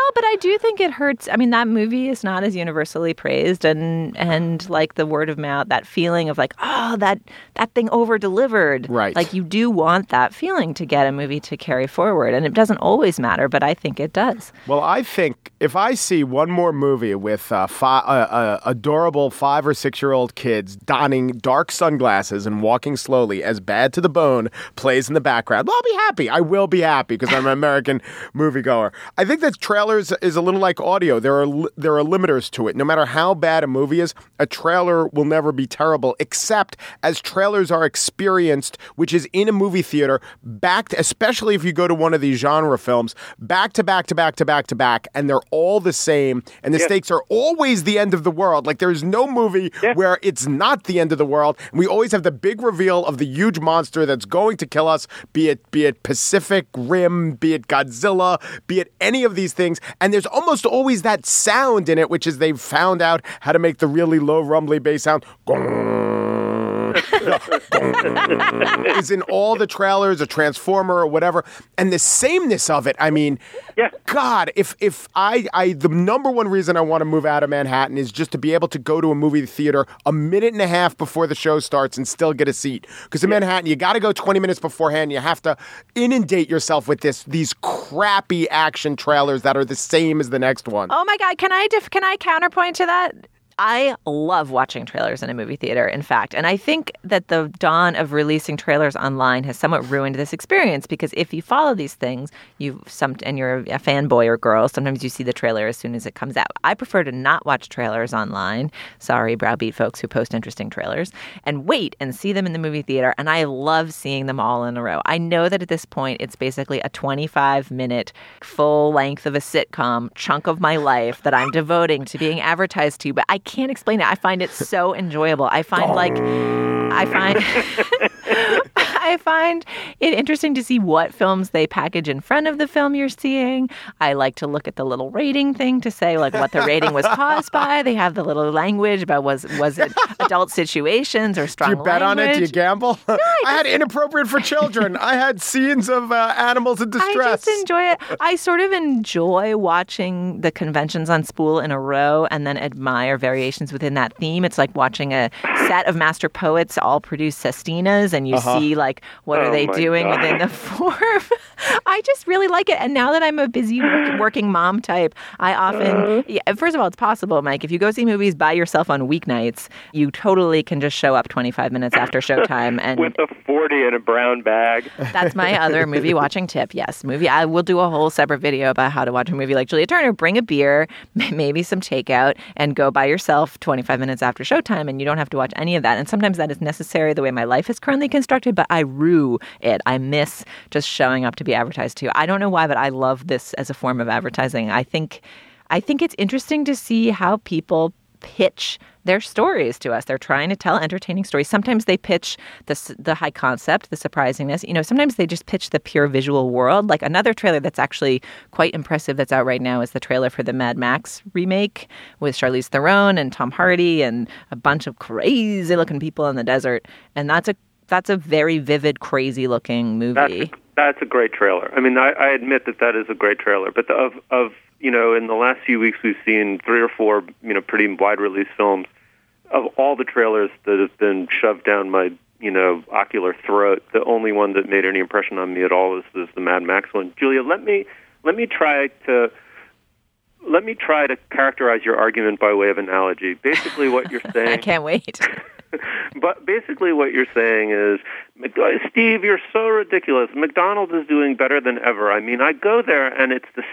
but I do think it hurts. I mean, that movie is not as universally praised, and like the word of mouth, that feeling of like, oh, that thing over-delivered. Right. Like you do want that feeling to get a movie to carry forward, and it doesn't always matter, but I think it does. Well, I think if I see one more movie with adorable 5 or 6-year-old kids donning dark sunglasses and walking slowly as Bad to the Bone plays in the background, well, I'll be happy. I will be happy because I'm an American moviegoer. I think that trailers is a little like audio. There are limiters to it. No matter how bad a movie is, a trailer will never be terrible, except as trailers are experienced, which is in a movie theater, especially if you go to one of these genre films, back to back to back to back to back, and they're all the same, and the stakes are always the end of the world. Like there's no movie where it's not the end of the world. And we always have the big reveal of the huge monster that's going to kill us, be it Pacific Rim, be it Godzilla, be it any of these things. And there's almost always that sound in it, which is they've found out how to make the really low rumbly bass sound. Is in all the trailers, a Transformer or whatever, and the sameness of it. I mean, God, if the number one reason I want to move out of Manhattan is just to be able to go to a movie theater a minute and a half before the show starts and still get a seat. Because in Manhattan, you got to go 20 minutes beforehand. You have to inundate yourself with these crappy action trailers that are the same as the next one. Oh my God, can I counterpoint to that? I love watching trailers in a movie theater, in fact. And I think that the dawn of releasing trailers online has somewhat ruined this experience because if you follow these things, and you're a fanboy or girl, sometimes you see the trailer as soon as it comes out. I prefer to not watch trailers online. Sorry, browbeat folks who post interesting trailers. And wait and see them in the movie theater. And I love seeing them all in a row. I know that at this point, it's basically a 25-minute full length of a sitcom chunk of my life that I'm devoting to being advertised to, but I can't explain it. I find it so enjoyable. I find it interesting to see what films they package in front of the film you're seeing. I like to look at the little rating thing to say like what the rating was caused by. They have the little language about was it adult situations or strong language. Do you bet on it? Do you gamble? No, I had inappropriate for children. I had scenes of animals in distress. I just enjoy it. I sort of enjoy watching the conventions on spool in a row and then admire variations within that theme. It's like watching a set of master poets all produce sestinas and you see like what are they doing within the form. I just really like it. And now that I'm a busy working mom type, I often, first of all, it's possible, Mike, if you go see movies by yourself on weeknights, you totally can just show up 25 minutes after showtime. And with a 40 in a brown bag. That's my other movie watching tip. Yes, I will do a whole separate video about how to watch a movie like Julia Turner. Bring a beer, maybe some takeout, and go by yourself 25 minutes after showtime, and you don't have to watch any of that. And sometimes that is necessary the way my life is currently constructed, but I rue it. I miss just showing up to be advertised to. I don't know why, but I love this as a form of advertising. I think it's interesting to see how people pitch their stories to us. They're trying to tell entertaining stories. Sometimes they pitch the high concept, the surprisingness. Sometimes they just pitch the pure visual world. Like another trailer that's actually quite impressive that's out right now is the trailer for the Mad Max remake with Charlize Theron and Tom Hardy and a bunch of crazy-looking people in the desert. And that's a very vivid, crazy-looking movie. That's a great trailer. I mean, I admit that is a great trailer. But in the last few weeks, we've seen 3 or 4, pretty wide-release films. Of all the trailers that have been shoved down my, ocular throat, the only one that made any impression on me at all is the Mad Max one. Julia, let me try to characterize your argument by way of analogy. Basically, what you're saying. I can't wait. But basically what you're saying is, Steve, you're so ridiculous. McDonald's is doing better than ever. I mean, I go there and it's the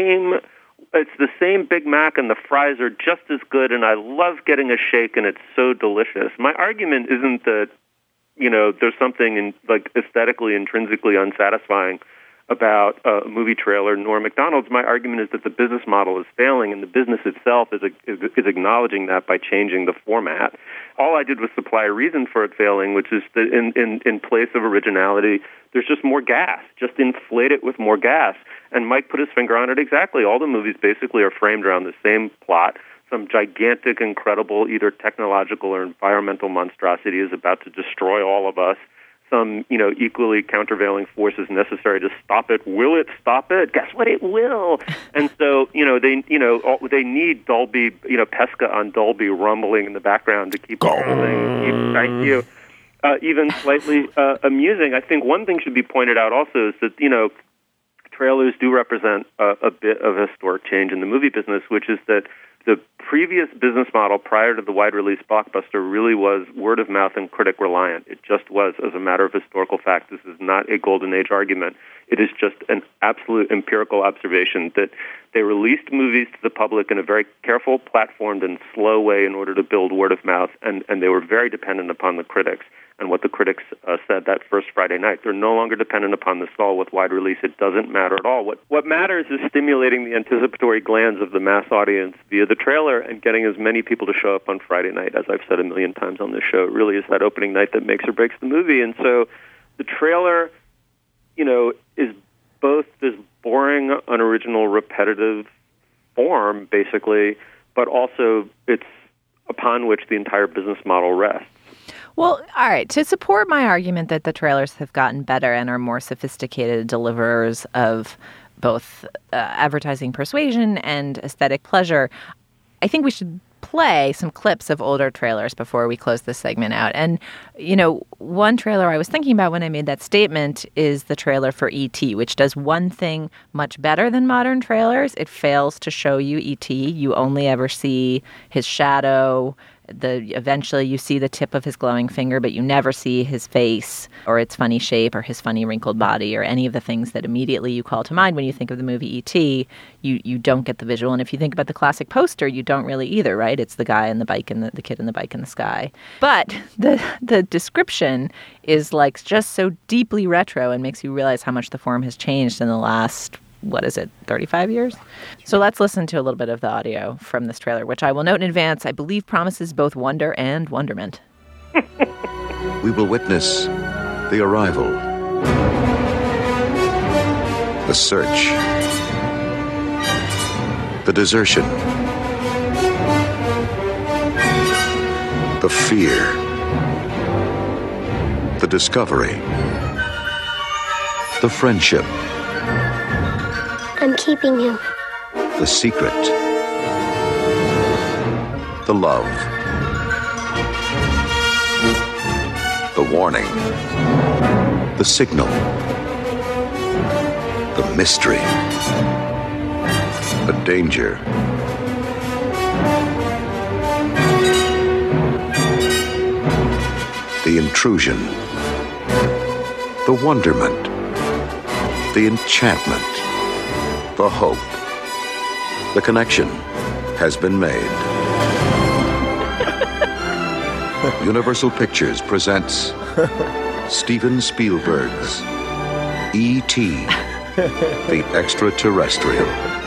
same Big Mac and the fries are just as good and I love getting a shake and it's so delicious. My argument isn't that, there's something aesthetically, intrinsically unsatisfying about a movie trailer, nor McDonald's. My argument is that the business model is failing, and the business itself is acknowledging that by changing the format. All I did was supply a reason for it failing, which is that in place of originality, there's just more gas. Just inflate it with more gas. And Mike put his finger on it exactly. All the movies basically are framed around the same plot. Some gigantic, incredible, either technological or environmental monstrosity is about to destroy all of us. some, equally countervailing force is necessary to stop it. Will it stop it? Guess what? It will. And so, they need Dolby, Pesca on Dolby rumbling in the background to keep the whole thing. Thank you. Even slightly amusing. I think one thing should be pointed out also is that, trailers do represent a bit of a historic change in the movie business, which is that the previous business model prior to the wide-release blockbuster really was word-of-mouth and critic-reliant. It just was, as a matter of historical fact. This is not a golden age argument. It is just an absolute empirical observation that they released movies to the public in a very careful, platformed, and slow way in order to build word-of-mouth, and they were very dependent upon the critics and what the critics said that first Friday night. They're no longer dependent upon the stall with wide release. It doesn't matter at all. What matters is stimulating the anticipatory glands of the mass audience via the trailer and getting as many people to show up on Friday night. As I've said a million times on this show, it really is that opening night that makes or breaks the movie. And so the trailer, is both this boring, unoriginal, repetitive form, basically, but also it's upon which the entire business model rests. Well, all right. To support my argument that the trailers have gotten better and are more sophisticated deliverers of both advertising persuasion and aesthetic pleasure, I think we should play some clips of older trailers before we close this segment out. And, one trailer I was thinking about when I made that statement is the trailer for E.T., which does one thing much better than modern trailers. It fails to show you E.T. You only ever see his shadow. Eventually you see the tip of his glowing finger, but you never see his face or its funny shape or his funny wrinkled body or any of the things that immediately you call to mind when you think of the movie E.T. You don't get the visual. And if you think about the classic poster, you don't really either, right? It's the guy and the bike and the kid and the bike in the sky. But the description is like just so deeply retro and makes you realize how much the form has changed in the last 35 years? So let's listen to a little bit of the audio from this trailer, which I will note in advance, I believe promises both wonder and wonderment. We will witness the arrival, the search, the desertion, the fear, the discovery, the friendship, I'm keeping him. the secret, the love, the warning, the signal, the mystery, the danger, the intrusion, the wonderment, the enchantment, the hope. The connection has been made. Universal Pictures presents Steven Spielberg's E.T., the Extraterrestrial.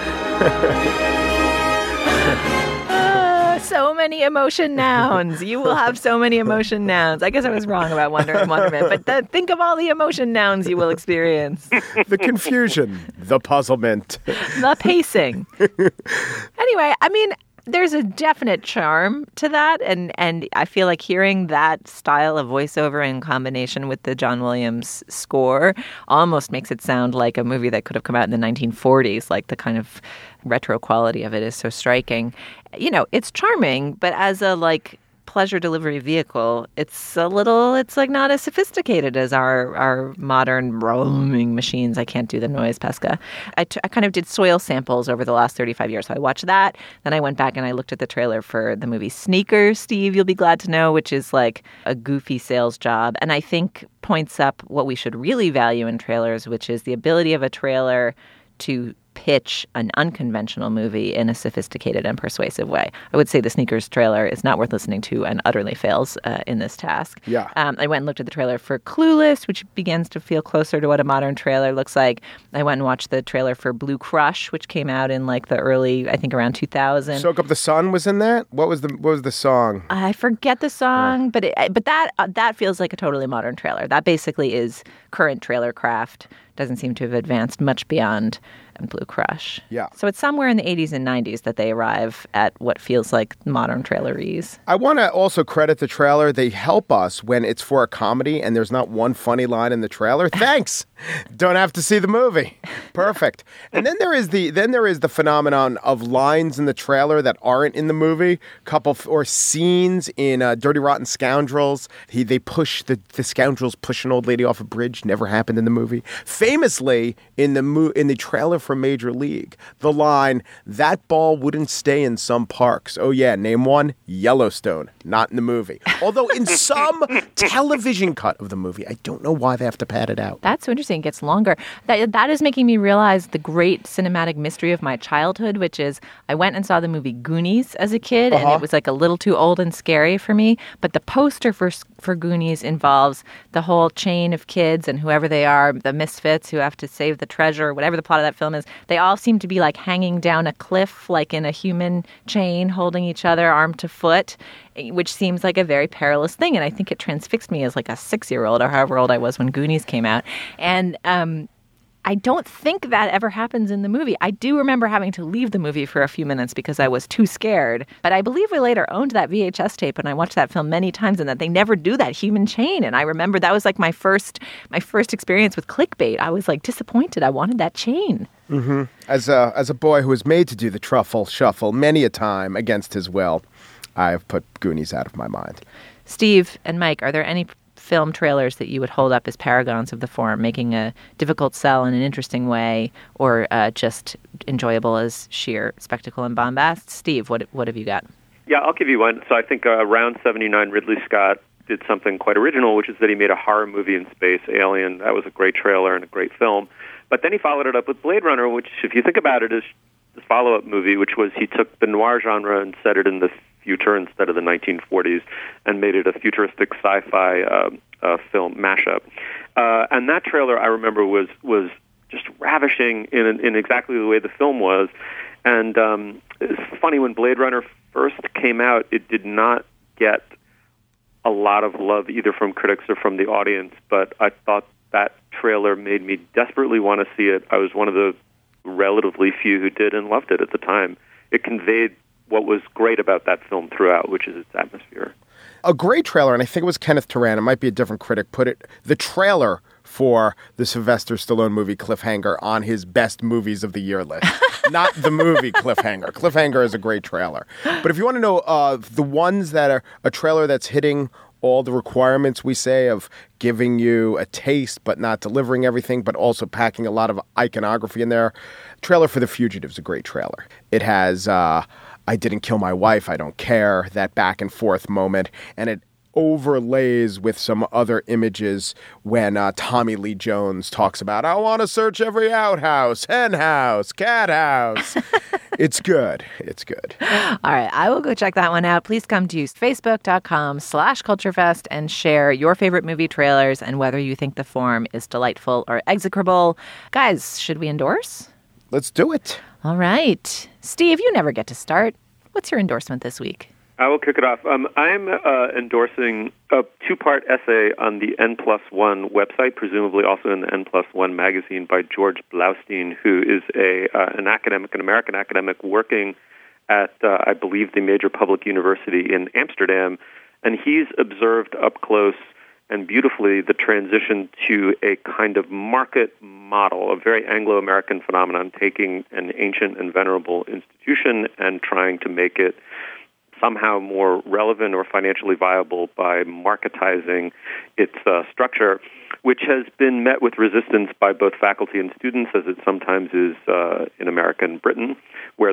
So many emotion nouns. You will have so many emotion nouns. I guess I was wrong about wonder and wonderment, but think of all the emotion nouns you will experience. The confusion, the puzzlement, the pacing. Anyway, I mean, there's a definite charm to that, and I feel like hearing that style of voiceover in combination with the John Williams score almost makes it sound like a movie that could have come out in the 1940s, like the kind of retro quality of it is so striking. You know, it's charming, but as a pleasure delivery vehicle, it's like not as sophisticated as our modern roaming machines. I can't do the noise, Pesca. I kind of did soil samples over the last 35 years. So I watched that. Then I went back and I looked at the trailer for the movie Sneakers, Steve, you'll be glad to know, which is like a goofy sales job. And I think points up what we should really value in trailers, which is the ability of a trailer to pitch an unconventional movie in a sophisticated and persuasive way. I would say the Sneakers trailer is not worth listening to and utterly fails in this task. Yeah. I went and looked at the trailer for Clueless, which begins to feel closer to what a modern trailer looks like. I went and watched the trailer for Blue Crush, which came out in the early, I think around 2000. Soak Up the Sun was in that? What was the song? I forget the song, but that feels like a totally modern trailer. That basically is current trailer craft. Doesn't seem to have advanced much beyond and Blue Crush. Yeah. So it's somewhere in the 80s and 90s that they arrive at what feels like modern trailerese. I want to also credit the trailer. They help us when it's for a comedy and there's not one funny line in the trailer. Thanks. Don't have to see the movie. Perfect. And then there is the phenomenon of lines in the trailer that aren't in the movie. Or scenes in Dirty Rotten Scoundrels. They push the scoundrels push an old lady off a bridge. Never happened in the movie. Famously in the trailer for Major League, the line, "That ball wouldn't stay in some parks." Oh yeah, name one. Yellowstone. Not in the movie. Although in some television cut of the movie, I don't know why they have to pad it out. That's so interesting. It gets longer. That is making me realize the great cinematic mystery of my childhood, which is I went and saw the movie Goonies as a kid, and it was like a little too old and scary for me. But the poster for Goonies involves the whole chain of kids and whoever they are, the misfits who have to save the treasure, whatever the plot of that film is. They all seem to be like hanging down a cliff, like in a human chain, holding each other arm to foot, which seems like a very perilous thing. And I think it transfixed me as like a 6-year-old or however old I was when Goonies came out. And I don't think that ever happens in the movie. I do remember having to leave the movie for a few minutes because I was too scared. But I believe we later owned that VHS tape, and I watched that film many times, and that they never do that human chain. And I remember that was like my first experience with clickbait. I was like disappointed. I wanted that chain. Mm-hmm. As a boy who was made to do the truffle shuffle many a time against his will, I have put Goonies out of my mind. Steve and Mike, are there any film trailers that you would hold up as paragons of the form, making a difficult sell in an interesting way, or just enjoyable as sheer spectacle and bombast? Steve, what have you got? Yeah, I'll give you one. So I think around 79, Ridley Scott did something quite original, which is that he made a horror movie in space, Alien. That was a great trailer and a great film. But then he followed it up with Blade Runner, which, if you think about it, is the follow-up movie, which was he took the noir genre and set it in the future instead of the 1940s and made it a futuristic sci-fi film mashup. And that trailer, I remember, was just ravishing in exactly the way the film was. And it's funny, when Blade Runner first came out, it did not get a lot of love either from critics or from the audience, but I thought that trailer made me desperately want to see it. I was one of the relatively few who did and loved it at the time. It conveyed what was great about that film throughout, which is its atmosphere. A great trailer, and I think it was Kenneth Turan, it might be a different critic, put it, the trailer for the Sylvester Stallone movie Cliffhanger on his best movies of the year list. Not the movie Cliffhanger. Cliffhanger is a great trailer. But if you want to know the ones that are a trailer that's hitting all the requirements, we say, of giving you a taste but not delivering everything, but also packing a lot of iconography in there, trailer for The Fugitive is a great trailer. It has I didn't kill my wife, I don't care, that back and forth moment, and it overlays with some other images when Tommy Lee Jones talks about, I want to search every outhouse, hen house, cat house. It's good. It's good. All right. I will go check that one out. Please come to facebook.com/culturefest and share your favorite movie trailers and whether you think the form is delightful or execrable. Guys, should we endorse? Let's do it. All right. Steve, you never get to start. What's your endorsement this week? I will kick it off. I'm endorsing a 2-part essay on the N+1 website, presumably also in the N+1 magazine, by George Blaustein, who is an academic, an American academic working at, I believe, the major public university in Amsterdam. And he's observed up close and beautifully the transition to a kind of market model, a very Anglo-American phenomenon, taking an ancient and venerable institution and trying to make it somehow more relevant or financially viable by marketizing its structure, which has been met with resistance by both faculty and students, as it sometimes is in America and Britain, where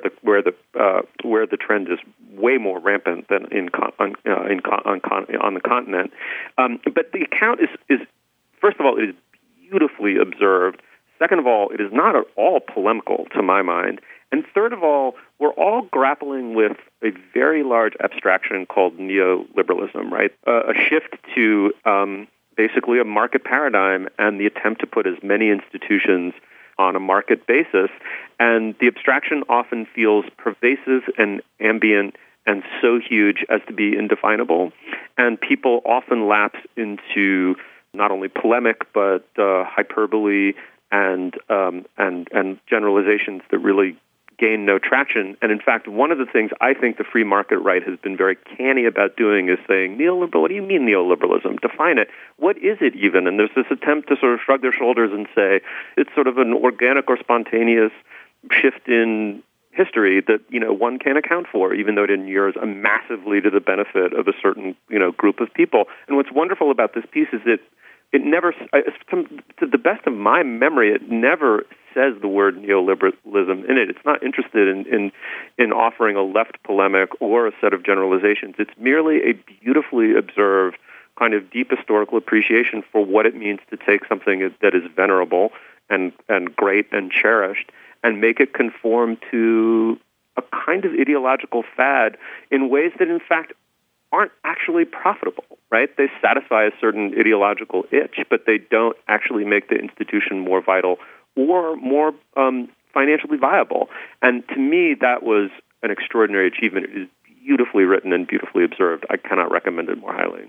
the trend is way more rampant than on the continent. But the account is first of all, it is beautifully observed. Second of all, it is not at all polemical to my mind. And third of all, we're all grappling with a very large abstraction called neoliberalism, right? A shift to basically a market paradigm and the attempt to put as many institutions on a market basis. And the abstraction often feels pervasive and ambient and so huge as to be indefinable. And people often lapse into not only polemic, but hyperbole and generalizations that really gain no traction. And in fact, one of the things I think the free market right has been very canny about doing is saying, neoliberal, what do you mean neoliberalism? Define it. What is it even? And there's this attempt to sort of shrug their shoulders and say it's sort of an organic or spontaneous shift in history that, one can't account for, even though it inures massively to the benefit of a certain, group of people. And what's wonderful about this piece is that it never, to the best of my memory, it never says the word neoliberalism in it. It's not interested in offering a left polemic or a set of generalizations. It's merely a beautifully observed kind of deep historical appreciation for what it means to take something that is venerable and great and cherished and make it conform to a kind of ideological fad in ways that, in fact, aren't actually profitable, right? They satisfy a certain ideological itch, but they don't actually make the institution more vital or more financially viable. And to me, that was an extraordinary achievement. It is beautifully written and beautifully observed. I cannot recommend it more highly.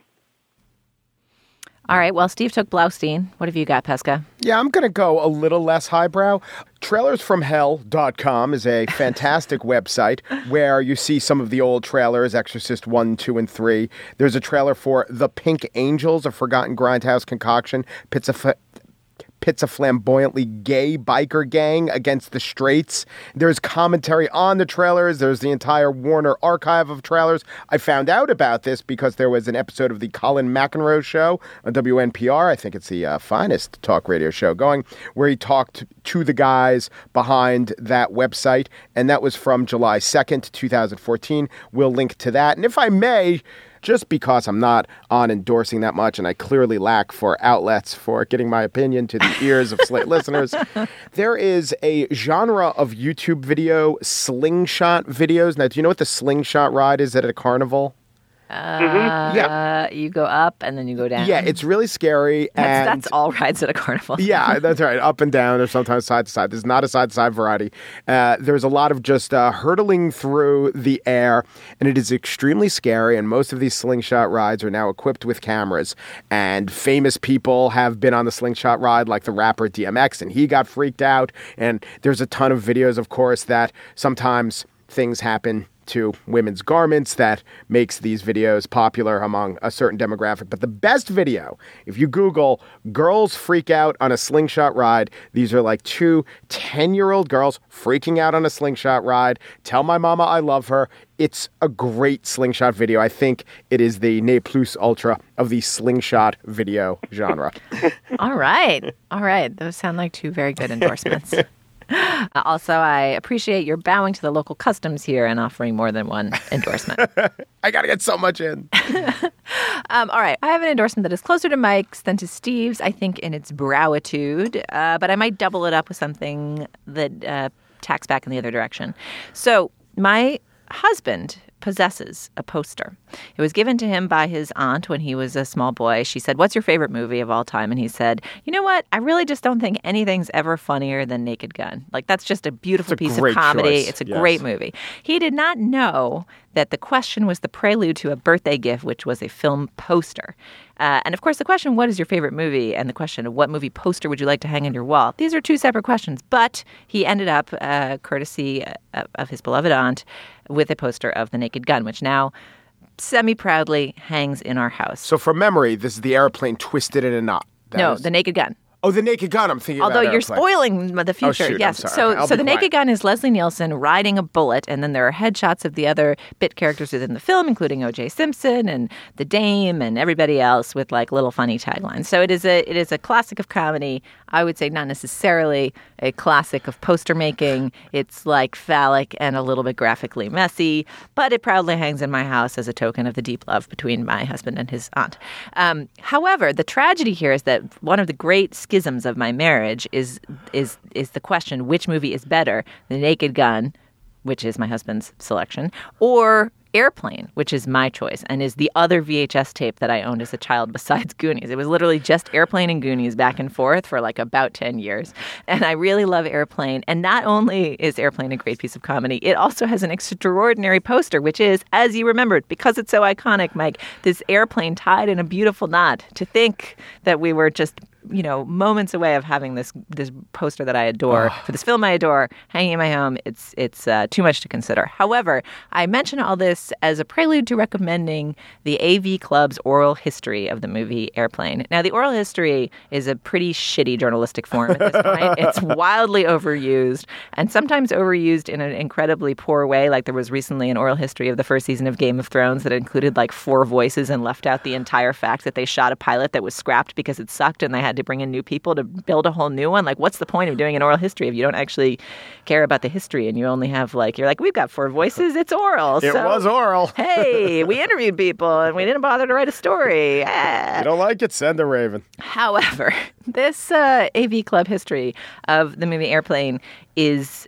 All right. Well, Steve took Blaustein. What have you got, Pesca? Yeah, I'm going to go a little less highbrow. Trailersfromhell.com is a fantastic website where you see some of the old trailers, Exorcist 1, 2, and 3. There's a trailer for The Pink Angels, a forgotten grindhouse concoction. Pits a flamboyantly gay biker gang against the straights. There's commentary on the trailers. There's the entire Warner archive of trailers. I found out about this because there was an episode of the Colin McEnroe show on WNPR. I think it's the finest talk radio show going, where he talked to the guys behind that website. And that was from July 2nd, 2014. We'll link to that. And if I may, just because I'm not on endorsing that much and I clearly lack for outlets for getting my opinion to the ears of Slate listeners, there is a genre of YouTube video, slingshot videos. Now, do you know what the slingshot ride is at a carnival? Yeah. You go up and then you go down. Yeah, it's really scary. That's all rides at a carnival. Yeah, that's right. Up and down or sometimes side to side. There's not a side-to-side variety. There's a lot of just hurtling through the air, and it is extremely scary, and most of these slingshot rides are now equipped with cameras, and famous people have been on the slingshot ride, like the rapper DMX, and he got freaked out, and there's a ton of videos, of course, that sometimes things happen to women's garments that makes these videos popular among a certain demographic. But the best video, if you Google girls freak out on a slingshot ride, these are like two 10-year-old girls freaking out on a slingshot ride. Tell my mama I love her. It's a great slingshot video. I think it is the ne plus ultra of the slingshot video genre. All right. Those sound like two very good endorsements. Also, I appreciate your bowing to the local customs here and offering more than one endorsement. I got to get so much in. All right. I have an endorsement that is closer to Mike's than to Steve's, I think, in its browitude. But I might double it up with something that tacks back in the other direction. So my husband possesses a poster. It was given to him by his aunt when he was a small boy. She said, "What's your favorite movie of all time?" And he said, "You know what? I really just don't think anything's ever funnier than Naked Gun. Like, that's just a beautiful piece of comedy. Choice. It's a great movie." He did not know that the question was the prelude to a birthday gift, which was a film poster. And of course, the question, what is your favorite movie? And the question of what movie poster would you like to hang on your wall? These are two separate questions. But he ended up, courtesy of his beloved aunt, with a poster of The Naked Gun, which now semi-proudly hangs in our house. So from memory, this is the airplane twisted in a knot. The Naked Gun. Oh, The Naked Gun. I'm thinking Although about you're spoiling the future. Oh, shoot, yes. I'm sorry. So The Naked Gun is Leslie Nielsen riding a bullet, and then there are headshots of the other bit characters within the film, including O.J. Simpson and the Dame and everybody else with like little funny taglines. So it is a classic of comedy. I would say not necessarily a classic of poster making. It's like phallic and a little bit graphically messy, but it proudly hangs in my house as a token of the deep love between my husband and his aunt. However, the tragedy here is that one of the great schisms of my marriage is the question, which movie is better, The Naked Gun, which is my husband's selection, or Airplane, which is my choice and is the other VHS tape that I owned as a child besides Goonies. It was literally just Airplane and Goonies back and forth for like about 10 years. And I really love Airplane. And not only is Airplane a great piece of comedy, it also has an extraordinary poster, which is, as you remembered, because it's so iconic, Mike, this airplane tied in a beautiful knot. To think that we were just moments away of having this poster that I adore for this film I adore hanging in my home. It's too much to consider. However, I mention all this as a prelude to recommending the AV Club's oral history of the movie Airplane. Now, the oral history is a pretty shitty journalistic form at this point. It's wildly overused, and sometimes overused in an incredibly poor way. Like there was recently an oral history of the first season of Game of Thrones that included like 4 voices and left out the entire fact that they shot a pilot that was scrapped because it sucked and they had to bring in new people to build a whole new one. Like, what's the point of doing an oral history if you don't actually care about the history and you only have you're like, we've got 4 voices, it's oral. It was oral. Hey, we interviewed people and we didn't bother to write a story. You don't like it? Send a raven. However, this AV Club history of the movie Airplane is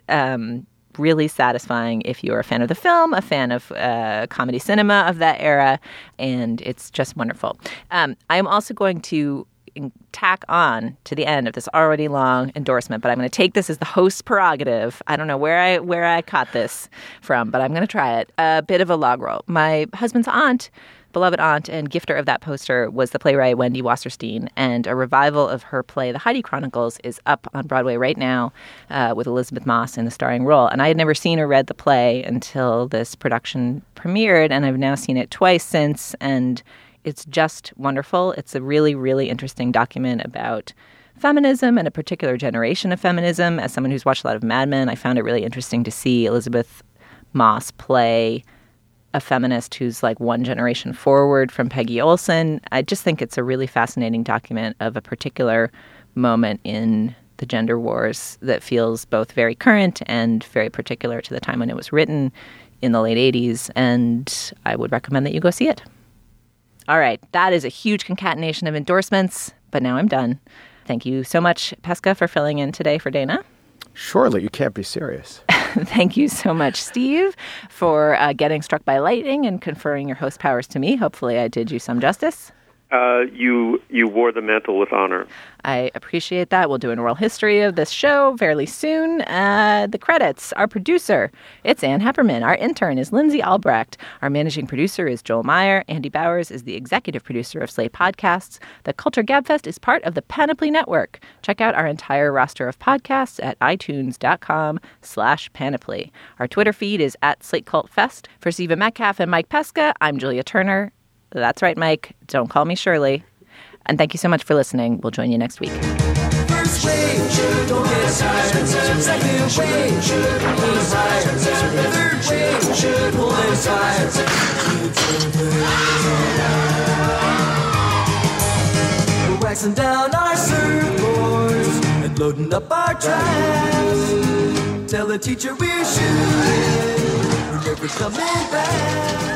really satisfying if you're a fan of the film, a fan of comedy cinema of that era, and it's just wonderful. I'm also going to tack on to the end of this already long endorsement, but I'm going to take this as the host's prerogative. I don't know where I caught this from, but I'm going to try it. A bit of a log roll. My husband's aunt, beloved aunt and gifter of that poster, was the playwright Wendy Wasserstein, and a revival of her play, The Heidi Chronicles, is up on Broadway right now with Elizabeth Moss in the starring role. And I had never seen or read the play until this production premiered, and I've now seen it twice since, and it's just wonderful. It's a really, really interesting document about feminism and a particular generation of feminism. As someone who's watched a lot of Mad Men, I found it really interesting to see Elizabeth Moss play a feminist who's like one generation forward from Peggy Olson. I just think it's a really fascinating document of a particular moment in the gender wars that feels both very current and very particular to the time when it was written in the late 80s. And I would recommend that you go see it. All right, that is a huge concatenation of endorsements, but now I'm done. Thank you so much, Pesca, for filling in today for Dana. Surely you can't be serious. Thank you so much, Steve, for getting struck by lightning and conferring your host powers to me. Hopefully I did you some justice. You wore the mantle with honor. I appreciate that. We'll do an oral history of this show fairly soon. The credits, our producer, it's Ann Hepperman. Our intern is Lindsay Albrecht. Our managing producer is Joel Meyer. Andy Bowers is the executive producer of Slate Podcasts. The Culture Gabfest is part of the Panoply Network. Check out our entire roster of podcasts at itunes.com/panoply. Our Twitter feed is @SlateCultFest. For Ziva Metcalf and Mike Pesca, I'm Julia Turner. That's right, Mike. Don't call me Shirley. And thank you so much for listening. We'll join you next week. First wave, don't get tired. Second wave, pull aside. Third wave, pull aside. We're waxing down our surfboards and loading up our traps. Tell the teacher we're shooting. We're never coming back.